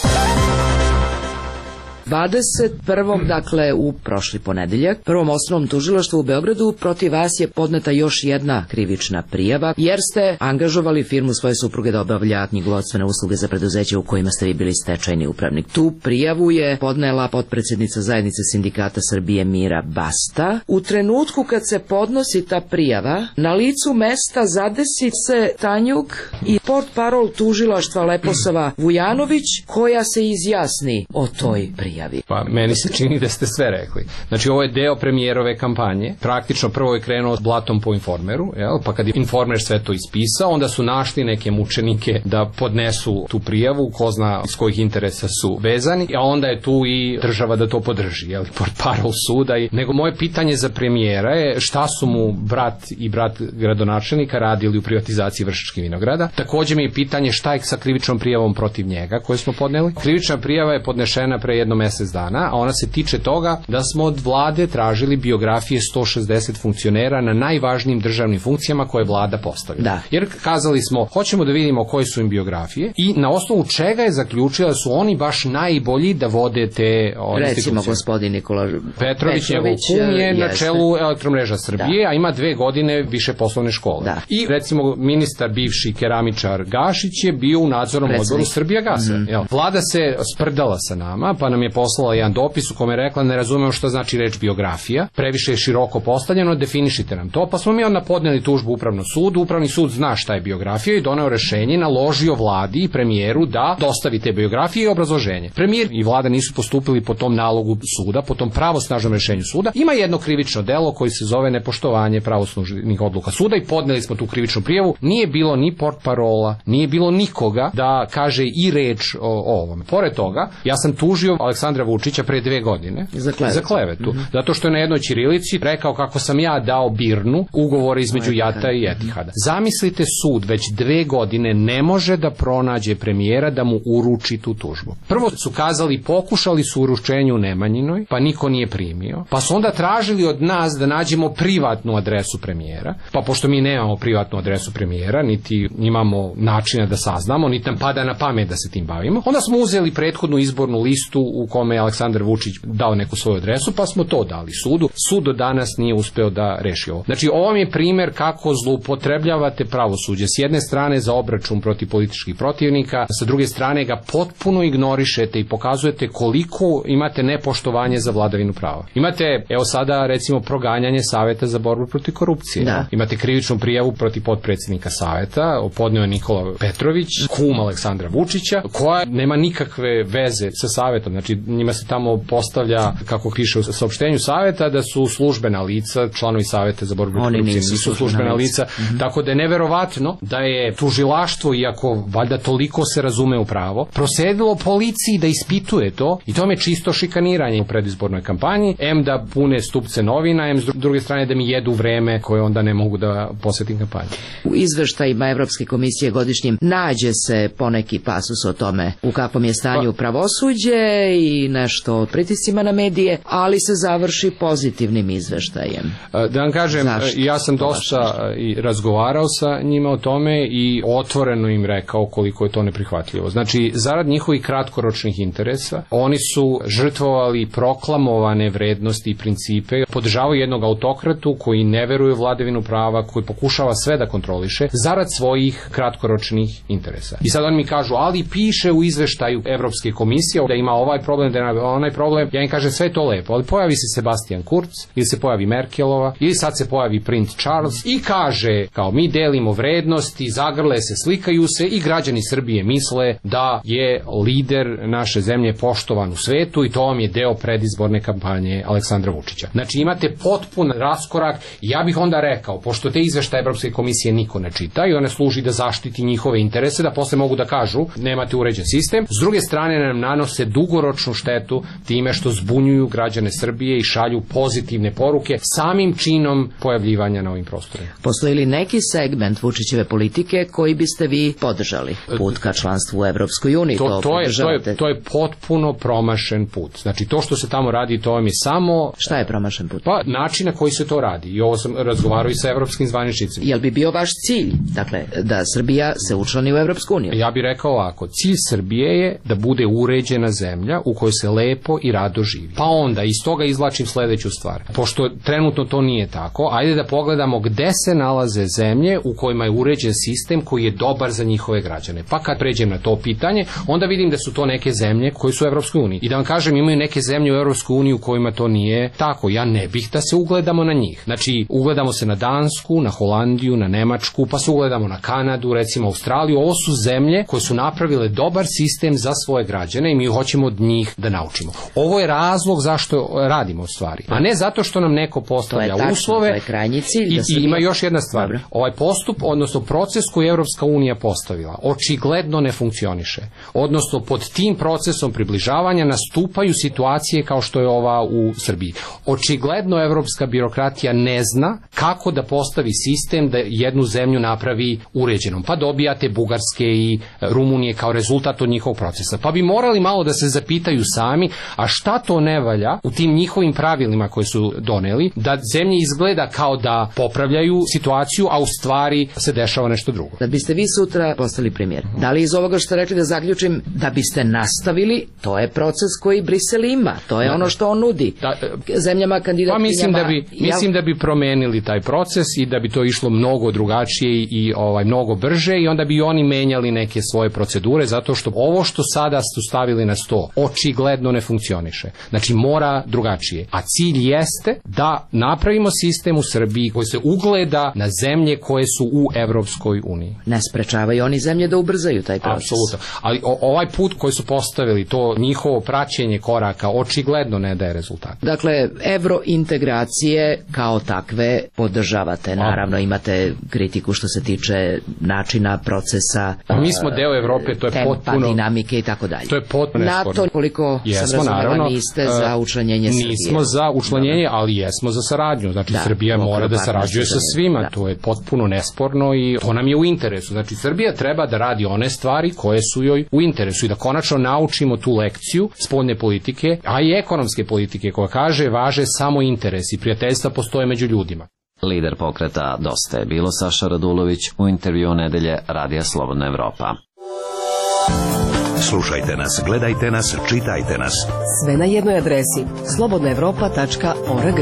dvadeset prvog dakle u prošli ponedeljak, prvom osnovnom tužilaštvu u Beogradu protiv vas je podneta još jedna krivična prijava, jer ste angažovali firmu svoje supruge da obavlja knjigovodstvene usluge za preduzeće u kojima ste vi bili stečajni upravnik. Tu prijavu je podnela potpredsednica zajednice sindikata Srbije Mira Basta. U trenutku kad se podnosi ta prijava, na licu mesta zadesi se Tanjug i portparol tužilaštva Leposava Vujanović, koja se izjasni o toj prijavi. Pa meni se čini da ste sve rekli. Znači ovo je deo premijerove kampanje. Praktično prvo je krenuo s blatom po Informeru, jel? Pa kad je Informer sve to ispisao, onda su našli neke mučenike da podnesu tu prijavu, ko zna iz kojih interesa su vezani, a onda je tu i država da to podrži, jel? Portparol suda. I... Nego moje pitanje za premijera je šta su mu brat i brat gradonačelnika radili u privatizaciji Vršačkih vinograda. Takođe mi je pitanje šta je sa krivičnom prijavom protiv njega koju smo podneli. Krivična prijava je podnešena pre jedno mesec dana, a ona se tiče toga da smo od vlade tražili biografije sto šezdeset funkcionera na najvažnijim državnim funkcijama koje je vlada postavila. Da. Jer kazali smo, hoćemo da vidimo koje su im biografije i na osnovu čega je zaključila da su oni baš najbolji da vode te o, recimo gospodin Nikola Petrović, njegov kum je na čelu Elektromreža Srbije, da. A ima dve godine više poslovne škole. Da. I recimo ministar bivši keramičar Gašić je bio u nadzornom Predsjednik. odboru Srbija gasa. Mm -hmm. Vlada se sprdala sa nama, pa nam je poslala jedan dopis u kome je rekla ne razumemo što znači reč biografija, previše je široko postavljeno, definišite nam to, pa smo mi onda podneli tužbu Upravnom sudu, Upravni sud zna šta je biografija i doneo rešenje, naložio vladi i premijeru da dostavi te biografije i obrazloženje. Premijer i vlada nisu postupili po tom nalogu suda, po tom pravosnažnom rešenju suda. Ima jedno krivično delo koji se zove nepoštovanje pravosnažnih odluka suda i podneli smo tu krivičnu prijavu. Nije bilo ni portparola, nije bilo nikoga da kaže i reč o, o ovome. Pored toga, ja sam tužio Aleksandra Aleksandra Vučića pre dve godine za klevetu, za klevetu. Mm-hmm. Zato što je na jednoj ćirilici rekao kako sam ja dao Birnu ugovore između Jata i Etihada. Zamislite, sud već dve godine ne može da pronađe premijera da mu uruči tu tužbu. Prvo su kazali, pokušali su uručenju u Nemanjinoj, pa niko nije primio, pa su onda tražili od nas da nađemo privatnu adresu premijera, pa pošto mi nemamo privatnu adresu premijera, niti imamo načina da saznamo, niti nam pada na pamet da se tim bavimo, onda smo uzeli prethodnu izbornu listu u kome je Aleksandar Vučić dao neku svoju adresu, pa smo to dali sudu. Sud do danas nije uspeo da reši ovo. Znači, ovo je primer kako zloupotrebljavate pravosuđe. S jedne strane za obračun protiv političkih protivnika, sa druge strane ga potpuno ignorišete i pokazujete koliko imate nepoštovanje za vladavinu prava. Imate, evo sada, recimo, proganjanje Saveta za borbu protiv korupcije. Da. Imate krivičnu prijavu protiv potpredsjednika Saveta, podneo je Nikola Petrović, kum Aleksandra Vučića, koja nema nikakve veze sa Savetom. Znači, njima se tamo postavlja, kako piše u saopštenju Saveta, da su službena lica, članovi Saveta za borbu protiv korupcije nisu, nisu službena lica. Mm-hmm. Tako da je neverovatno da je tužilaštvo, iako valjda toliko se razume u pravo, prosledilo policiji da ispituje to, i to je čisto šikaniranje u predizbornoj kampanji, em da pune stupce novina, em s druge strane da mi jedu vreme koje onda ne mogu da posvetim kampanji. U izveštajima Evropske komisije godišnjim nađe se poneki pasus o tome u kakvom je stanju pa, pravosuđe i nešto o pritiscima na medije, ali se završi pozitivnim izveštajem. Da vam kažem, zašto? Ja sam dosta i razgovarao sa njima o tome i otvoreno im rekao koliko je to neprihvatljivo. Znači, zarad njihovih kratkoročnih interesa, oni su žrtvovali proklamovane vrednosti i principe, podržavaju jednog autokratu koji ne veruje u vladavinu prava, koji pokušava sve da kontroliše, zarad svojih kratkoročnih interesa. I sad oni mi kažu, ali piše u izveštaju Evropske komisije da ima ovaj problem, da ima onaj problem. Ja im kažem, sve je to lepo, ali pojavi se Sebastian Kurz, ili se pojavi Merkelova, ili sad se pojavi princ Charles i kaže, kao mi delimo vrednosti, zagrle se, slikaju se i građani Srbije misle da je lider naše zemlje poštovan u svetu i to vam je deo predizborne kampanje Aleksandra Vučića. Znači, imate potpun raskorak. Ja bih onda rekao, pošto te izveštaje Evropske komisije niko ne čita i one služi da zaštiti njihove interese, da posle mogu da kažu nemate uređen sistem, s druge strane nam nanose dugoročnu štetu time što zbunjuju građane Srbije i šalju pozitivne poruke samim činom pojavljivanja na ovim prostorima. Postoji li neki segment Vučićeve politike koji biste vi podržali? Put ka članstvu u Evropskoj uniji, to, to, to, je, to, je, to je potpuno promašen put. Znači, to što se tamo radi, to vam je samo... Šta je promašen put? Pa, način na koji se to radi. I ovo sam razgovarao i sa evropskim zvaničnicima. Jel bi bio vaš cilj, dakle, da Srbija se učlani u Evropsku uniju? Ja bih rekao ovako, cilj Srbije je da bude uređena zemlja u kojoj se lepo i rado živi. Pa onda, iz toga izvlačim sledeću stvar. Pošto trenutno to nije tako, ajde da pogledamo gde se nalaze zemlje u kojima je uređen sistem koji je dobar za njihove građane. Pa kad pređem na to pitanje, onda vidim da su to neke zemlje koje su u Evropskoj uniji. I da vam kažem, imaju neke zemlje u Evropskoj uniji u kojima to nije tako. Ja ne bih da se ugledamo na njih. Znači, ugledamo se na Dansku, na Holandiju, na Nemačku, pa se ugledamo na Kanadu, recimo Australiju. Ovo su zemlje koje su napravile dobar sistem za svoje građane i mi hoćemo od njih da naučimo. Ovo je razlog zašto radimo stvari. A ne zato što nam neko postavlja tačno, uslove. To je krajnji cilj. I, da i ima još jedna stvar. Dobro. Ovaj postup, odnosno proces koji je Evropska unija postavila, očigledno ne funkcioniše. Odnosno, pod tim procesom približavanja nastupaju situacije kao što je ova u Srbiji. Očigledno evropska birokratija ne zna kako da postavi sistem da jednu zemlju napravi uređenom. Pa dobijate Bugarske i Rumunije kao rezultat od njihovog procesa. Pa bi morali malo da se zapitaju sami, a šta to ne valja u tim njihovim pravilima koje su doneli, da zemlje izgleda kao da popravljaju situaciju, a u stvari se dešava nešto drugo. Da biste vi sutra postali premijer, da li iz ovoga što ste rekli da zaključim, da biste nastavili, to je proces koji Brisel ima, to je da, ono što on nudi da, zemljama kandidatkinjama. Pa mislim da bi, mislim da bi promenili taj proces i da bi to išlo mnogo drugačije i ovaj mnogo brže i onda bi oni menjali neke svoje procedure, zato što ovo što sada su stavili na sto očigledno ne funkcioniše. Znači, mora drugačije. A cilj jeste da napravimo sistem u Srbiji koji se ugleda na zemlje koje su u Evropskoj uniji. Ne sprečavaju oni zemlje da ubrzaju taj proces. Apsolutno. Ali o, ovaj put koji su postavili, to njihovo praćenje koraka očigledno ne daje rezultat. Dakle, evrointegracije kao takve podržavate. Naravno, imate kritiku što se tiče načina, procesa, mi smo deo Evrope, to je tempa, potpuno dinamike i tako dalje. To je potpuno nesporno. NATO, koliko jesmo, sam razumela, naravno, niste za učlanjenje Srbije. Nismo za učlanjenje, ali jesmo za saradnju. Znači, da, Srbija mora da sarađuje sa svima. Da. To je potpuno nesporno i to nam je u interesu. Znači, Srbija treba da radi one stvari koje su joj u interesu i da konačno naučimo tu lekciju spoljne politike, a i ekonomske politike koja kaže važe samo interesi. Prijateljstva postoje među ljudima. Lider pokreta Dosta je bilo Saša Radulović u intervjuu nedelje Radija Slobodna Evropa. Slušajte nas, gledajte nas, čitajte nas. Sve na jednoj adresi slobodna evropa tačka org.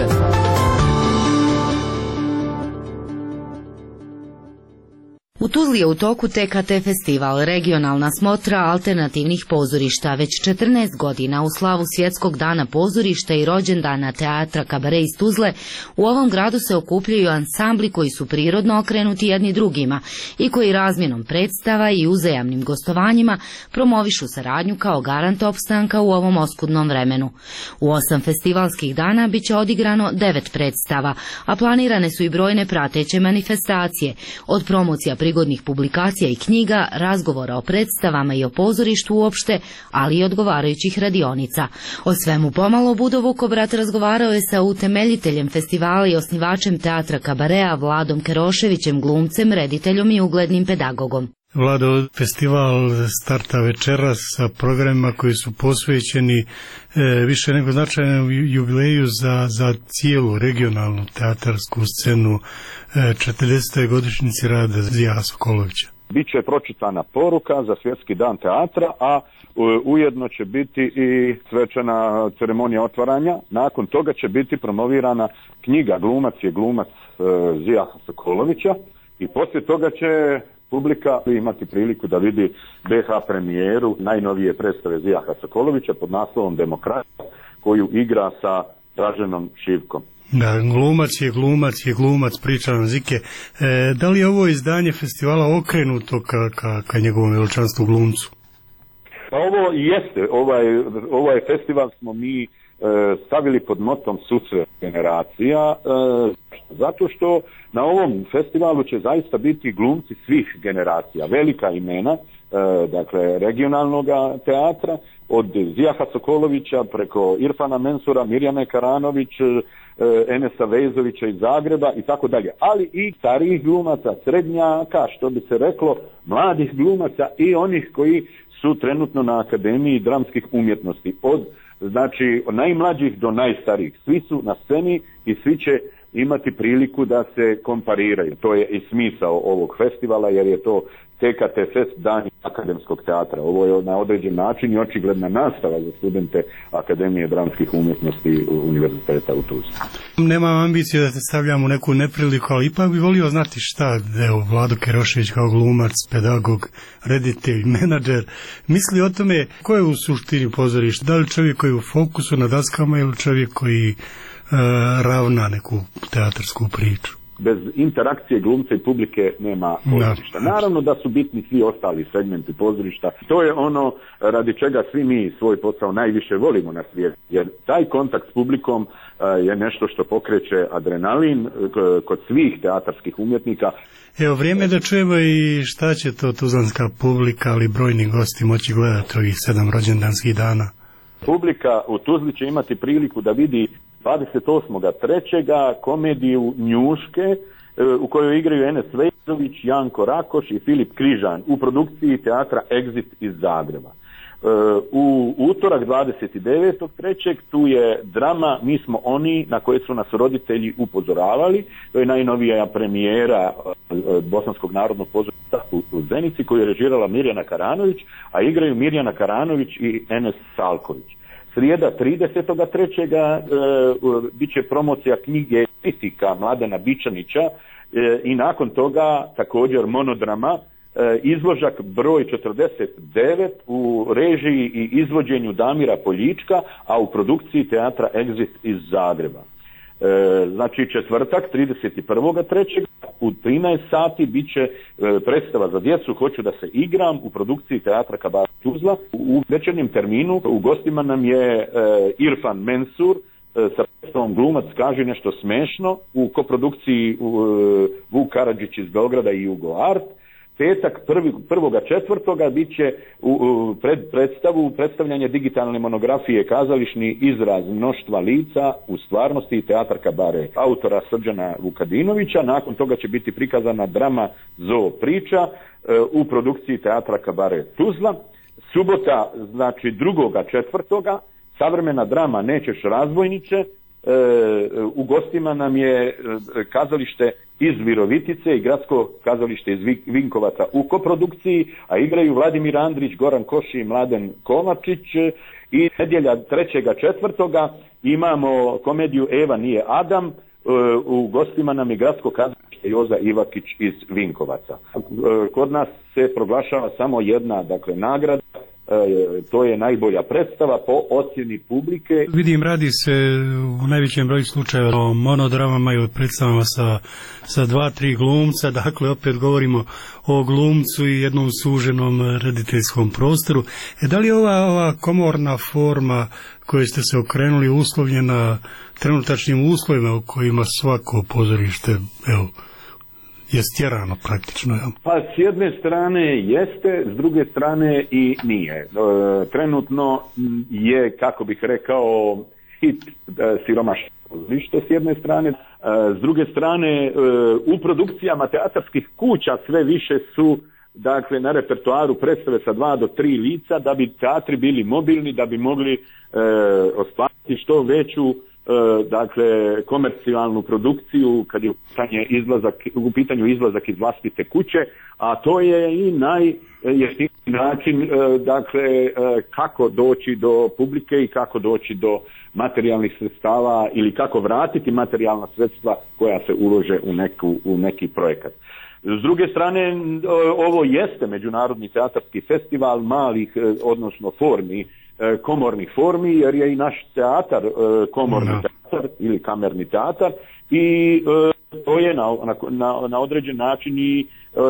U Tuzli je u toku T K T festival, regionalna smotra alternativnih pozorišta. Već četrnaest godina u slavu Svjetskog dana pozorišta i rođendana teatra Kabare iz Tuzle, u ovom gradu se okupljaju ansambli koji su prirodno okrenuti jedni drugima i koji razmjenom predstava i uzajamnim gostovanjima promovišu saradnju kao garant opstanka u ovom oskudnom vremenu. U osam festivalskih dana bit će odigrano devet predstava, a planirane su i brojne prateće manifestacije, od promocija prigodnih publikacija i knjiga, razgovora o predstavama i o pozorištu uopšte, ali i odgovarajućih radionica. O svemu pomalo Budo Vukobrat razgovarao je sa utemeljiteljem festivala i osnivačem teatra Kabarea Vladom Keroševićem, glumcem, rediteljom i uglednim pedagogom. Vlado, festival starta večeras sa programima koji su posvećeni e, više nego značajnom jubileju za, za cijelu regionalnu teatarsku scenu e, četrdesetoj godišnjici rada Zvijaha Sokolovića. Biće pročitana poruka za Svjetski dan teatra, a ujedno će biti i svečana ceremonija otvaranja. Nakon toga će biti promovirana knjiga Glumac je glumac e, Zvijaha Sokolovića i poslije toga će publika imati priliku da vidi B H premijeru najnovije predstave Zvijaha Sokolovića pod naslovom Demokracija, koju igra sa Draženom Šivkom. Da, glumac je glumac je glumac, priča nam Zike. E, da li je ovo izdanje festivala okrenuto ka, ka, ka njegovom veličanstvu glumcu? Pa ovo jeste, ovaj, ovaj festival smo mi e, stavili pod motom susret generacija, e, zato što na ovom festivalu će zaista biti glumci svih generacija, velika imena, e, dakle regionalnog teatra, od Zvijaha Sokolovića preko Irfana Mensura, Mirjane Karanović, e, Enesa Vezovića iz Zagreba i tako dalje, ali i starijih glumaca, srednjaka, što bi se reklo, mladih glumaca i onih koji su trenutno na Akademiji dramskih umjetnosti, od znači od najmlađih do najstarijih. Svi su na sceni i svi će imati priliku da se kompariraju. To je i smisao ovog festivala, jer je to T K T Fest dan akademskog teatra. Ovo je na određen način i očigledna nastava za studente Akademije dramskih umjetnosti Univerziteta u Tuzli. Nemam ambicije da te stavljam u neku nepriliku, ali ipak bi volio znati šta, evo, Vlado Kerošević kao glumac, pedagog, reditelj, menadžer, misli o tome ko je u suštini pozorišta. Da li čovjek koji je u fokusu na daskama ili čovjek koji e, ravna neku teatarsku priču? Bez interakcije glumca i publike nema pozorišta. Naravno da su bitni svi ostali segmenti pozorišta. To je ono radi čega svi mi svoj posao najviše volimo na svijetu. Jer taj kontakt s publikom je nešto što pokreće adrenalin kod svih teatarskih umjetnika. Evo, vrijeme da čujemo i šta će to tuzlanska publika, ali brojni gosti moći gledati ovih sedam rođendanskih dana. Publika u Tuzli će imati priliku da vidi dvadeset osmog trećega komediju Njuške u kojoj igraju Enes Vezović, Janko Rakoš i Filip Križan u produkciji teatra Exit iz Zagreba. U utorak dvadeset devetog trećeg tu je drama Mi smo oni na koje su nas roditelji upozoravali. To je najnovija premijera Bosanskog narodnog pozorišta u Zenici koju je režirala Mirjana Karanović, a igraju Mirjana Karanović i Enes Salković. Srijeda tridesetog trećega E, bit će promocija knjige Kritika Mladena Bičanića e, i nakon toga također monodrama e, izložak broj četrdeset devet u režiji i izvođenju Damira Poljička, a u produkciji teatra Exit iz Zagreba. E, znači četvrtak trideset prvog trećeg u trinaest sati bit će e, predstava za djecu Hoću da se igram u produkciji teatra Kabare Tuzla. U večernjem terminu u gostima nam je e, Irfan Mensur, sa predstavom Glumac kaži nešto smešno u koprodukciji Vuk Karadžić iz Beograda i Jugo Art. Petak prvi, prvoga četvrtoga bit će u, u pred predstavu predstavljanje digitalne monografije Kazališni izraz mnoštva lica u stvarnosti i teatar kabare autora Srđana Vukadinovića. Nakon toga će biti prikazana drama Zoo priča e, u produkciji teatra kabare Tuzla. Subota, znači drugoga četvrtoga, savremena drama Nećeš razbojniče. E, u gostima nam je kazalište iz Virovitice i gradsko kazalište iz Vinkovaca u koprodukciji, a igraju Vladimir Andrić, Goran Koši i Mladen Kovačić. I nedjelja trećega četvrtoga imamo komediju Eva nije Adam, u gostima nam je gradsko kazalište Joza Ivakić iz Vinkovaca. Kod nas se proglašava samo jedna, dakle, nagrada, to je najbolja predstava po ocjeni publike. Vidim, radi se u najvećem broju slučajeva o monodramama i o predstavama sa, sa dva, tri glumca, dakle opet govorimo o glumcu i jednom suženom rediteljskom prostoru. E, da li je ova, ova komorna forma koje ste se okrenuli uslovljena trenutačnim uslovima u kojima svako pozorište, evo, je stjerano praktično? Ja? Pa s jedne strane jeste, s druge strane i nije. E, trenutno je, kako bih rekao, hit e, siromašno pozorište s jedne strane. E, s druge strane, e, u produkcijama teatarskih kuća sve više su, dakle, na repertoaru predstave sa dva do tri lica, da bi teatri bili mobilni, da bi mogli e, ostvariti što veću, dakle, komercijalnu produkciju kad je u pitanju izlazak, u pitanju izlazak iz vlastite kuće, a to je i najjeftiniji način, dakle, kako doći do publike i kako doći do materijalnih sredstava ili kako vratiti materijalna sredstva koja se ulože u, neku, u neki projekat. S druge strane, ovo jeste međunarodni teatarski festival malih, odnosno formi, komornih formi, jer je i naš teatar komorni no. teatar ili kamerni teatar i to je na, na, na određen način i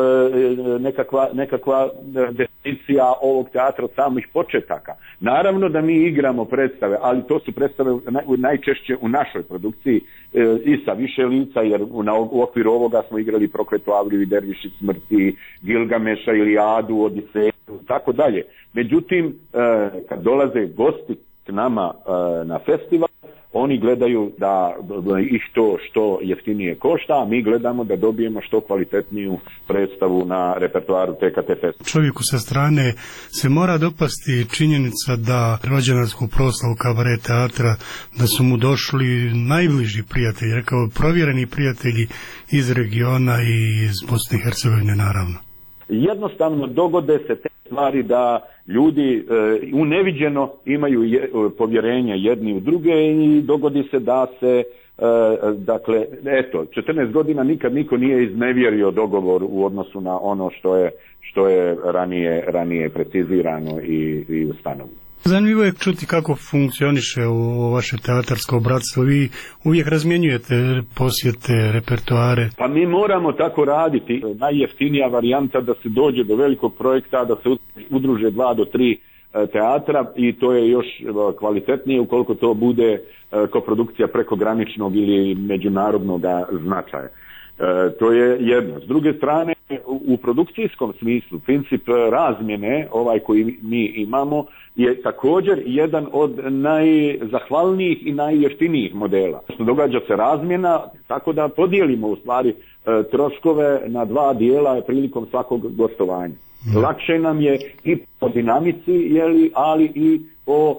nekakva, nekakva definicija ovog teatra od samih početaka. Naravno da mi igramo predstave, ali to su predstave najčešće u našoj produkciji i sa više lica, jer u okviru ovoga smo igrali Prokletu Avliju i Derviši smrti, Gilgameša, Ilijadu, Odiseju, tako dalje. Međutim, kad dolaze gosti k nama na festival, oni gledaju da ih to što jeftinije košta, a mi gledamo da dobijemo što kvalitetniju predstavu na repertoaru T K T festivala. Čovjeku sa strane se mora dopasti činjenica da rođendansku proslavu kabare teatra, da su mu došli najbliži prijatelji, rekao provjereni prijatelji iz regiona i iz Bosne i Hercegovine, naravno. Jednostavno dogode se te stvari da ljudi e, u neviđeno imaju je, povjerenje jedni u druge i dogodi se da se, e, dakle, eto, četrnaest godina nikad niko nije iznevjerio dogovor u odnosu na ono što je, što je ranije, ranije precizirano i, i ustanovljeno. Zanimljivo je čuti kako funkcioniše u vaše teatarsko bratstvo. Vi uvijek razmjenjujete posjete, repertoare. Pa mi moramo tako raditi. Najjeftinija varijanta da se dođe do velikog projekta, da se udruže dva do tri teatra i to je još kvalitetnije ukoliko to bude koprodukcija prekograničnog ili međunarodnog značaja. E, to je jedno. S druge strane, u, u produkcijskom smislu princip razmjene, ovaj koji mi imamo, je također jedan od najzahvalnijih i najjeftinijih modela. Događa se razmjena tako da podijelimo u stvari e, troškove na dva dijela prilikom svakog gostovanja. Mm. Lakše nam je i po dinamici, jeli, ali i po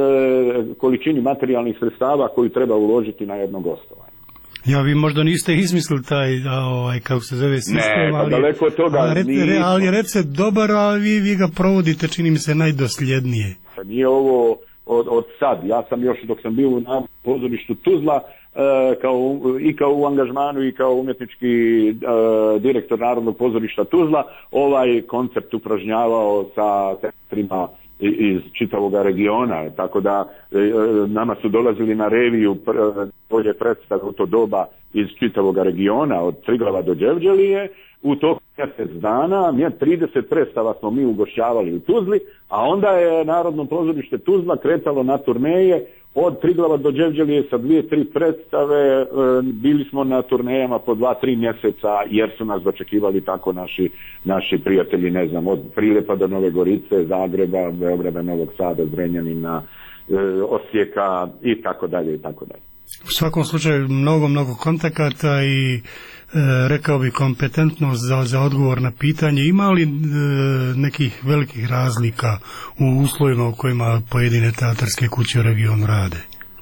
e, količini materijalnih sredstava koju treba uložiti na jedno gostovanje. Ja, vi možda niste izmislili taj, ovaj, kako se zove, sistem, ne, pa ali, daleko od toga, ali, re, ali je recept dobar, a vi, vi ga provodite, čini mi se, najdosljednije. Nije ovo od, od sad, ja sam još dok sam bio na pozorištu Tuzla, e, kao, i kao u angažmanu i kao umjetnički e, direktor Narodnog pozorišta Tuzla, ovaj koncept upražnjavao sa teatrima iz čitavog regiona, tako da e, nama su dolazili na reviju bolje predstave u to doba iz čitavog regiona, od Triglava do Đevđelije. U toku mjesec dana, trideset predstava smo mi ugošćavali u Tuzli, a onda je Narodno pozorište Tuzla kretalo na turneje od Triglava do Đevđelije sa dvije, tri predstave, bili smo na turnejama po dva, tri mjeseca jer su nas dočekivali tako naši, naši prijatelji, ne znam, od Prilepa do Nove Gorice, Zagreba, Beograda, Novog Sada, Zrenjanina, Osijeka i tako dalje i tako dalje. U svakom slučaju mnogo, mnogo kontakata i e, rekao bi kompetentnost za, za odgovor na pitanje. Ima li e, nekih velikih razlika u uslovima u kojima pojedine teatarske kuće u regionu rade?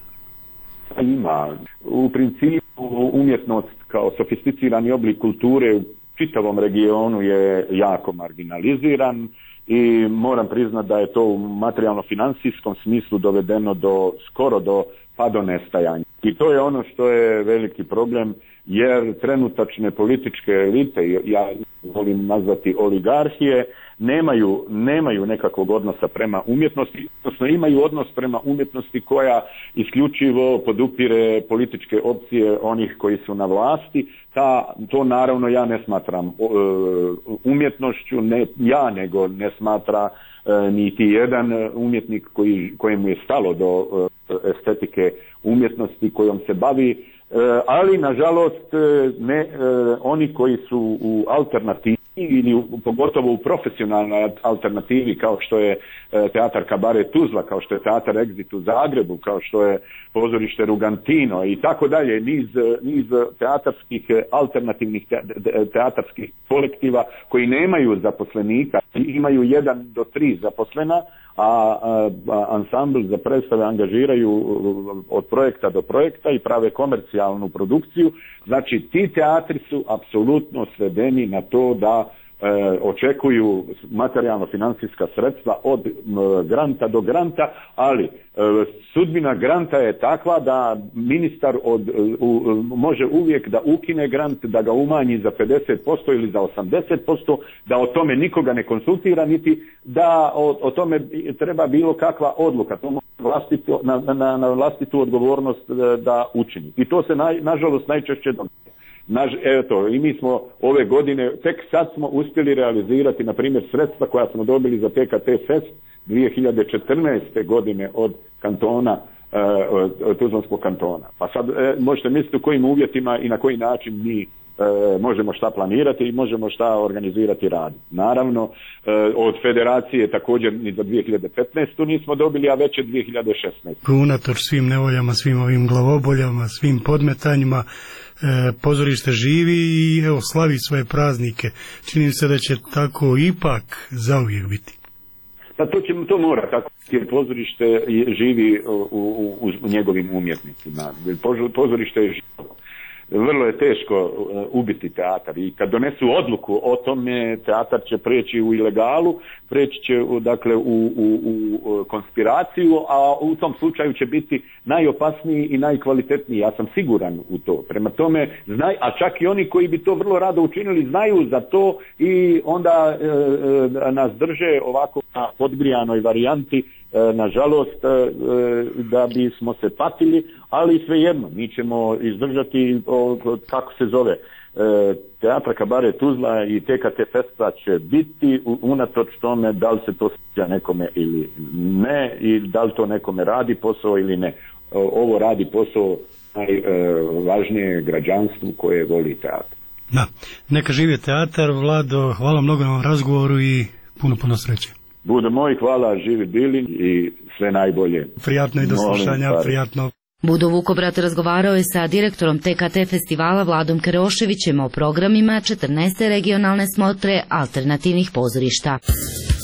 Ima. U principu umjetnost kao sofisticirani oblik kulture u čitavom regionu je jako marginaliziran i moram priznati da je to u materijalno-financijskom smislu dovedeno do skoro do pa do nestajanja. I to je ono što je veliki problem, jer trenutačne političke elite, ja volim nazvati oligarhije, nemaju, nemaju nekakvog odnosa prema umjetnosti, odnosno imaju odnos prema umjetnosti koja isključivo podupire političke opcije onih koji su na vlasti. Ta, to naravno ja ne smatram uh, umjetnošću, ne ja, nego ne smatra uh, niti jedan umjetnik koji, kojemu je stalo do uh, estetike umjetnosti kojom se bavi, uh, ali nažalost uh, ne, uh, oni koji su u alternativi ili u, pogotovo u profesionalnoj alternativi kao što je e, teatar Kabaret Tuzla, kao što je teatar Exit u Zagrebu, kao što je pozorište Rugantino i tako dalje, niz, niz teatarskih alternativnih te, teatarskih kolektiva koji nemaju zaposlenika, imaju jedan do tri zaposlena, a, a, a ansambl za predstave angažiraju od projekta do projekta i prave komercijalnu produkciju. Znači ti teatri su apsolutno svedeni na to da e, očekuju materijalno-financijska sredstva od e, granta do granta, ali e, sudbina granta je takva da ministar od, u, može uvijek da ukine grant, da ga umanji za pedeset posto ili za osamdeset posto, da o tome nikoga ne konsultira, niti da o, o tome treba bilo kakva odluka. To može vlastito, na, na, na vlastitu odgovornost da, da učini. I to se naj, nažalost najčešće događa. Naž, eto, i mi smo ove godine, tek sad smo uspjeli realizirati, na primjer, sredstva koja smo dobili za T K T Fest dvije hiljade četrnaeste godine od kantona, od Tuzlanskog kantona. Pa sad e, možete misliti u kojim uvjetima i na koji način mi e, možemo šta planirati i možemo šta organizirati rad. Naravno, e, od federacije također ni za dvije hiljade petnaestu nismo dobili, a već je dvije hiljade šesnaeste. Unatoč svim nevoljama, svim ovim glavoboljama, svim podmetanjima, E, pozorište živi i evo slavi svoje praznike. Čini se da će tako ipak zauvijek biti. Pa to, će, to mora tako, jer pozorište živi u, u, u, u njegovim umjetnicima. Pozorište je živo. Vrlo je teško uh, ubiti teatar i kad donesu odluku o tome, teatar će preći u ilegalu, preći će u, dakle, u, u, u konspiraciju, a u tom slučaju će biti najopasniji i najkvalitetniji. Ja sam siguran u to. Prema tome, znaj, a čak i oni koji bi to vrlo rado učinili znaju za to i onda e, e, nas drže ovako na podgrijanoj varijanti, e, nažalost, e, da bismo se patili, ali svejedno, mi ćemo izdržati, o, kako se zove, e, teatra Kabaret Tuzla i T K T Festa će biti unatoč tome da li se to sviđa nekome ili ne, i da li to nekome radi posao ili ne. Ovo radi posao najvažnije građanstvu koje voli teatr. Da, neka živi teatar. Vlado, hvala mnogo na ovom razgovoru i puno, puno sreće. Bude moj, hvala, živi bili i sve najbolje. Prijatno i do slušanja, prijatno. Budo Vukobrat razgovarao je sa direktorom T K T festivala Vladom Keroševićem o programima četrnaeste regionalne smotre alternativnih pozorišta.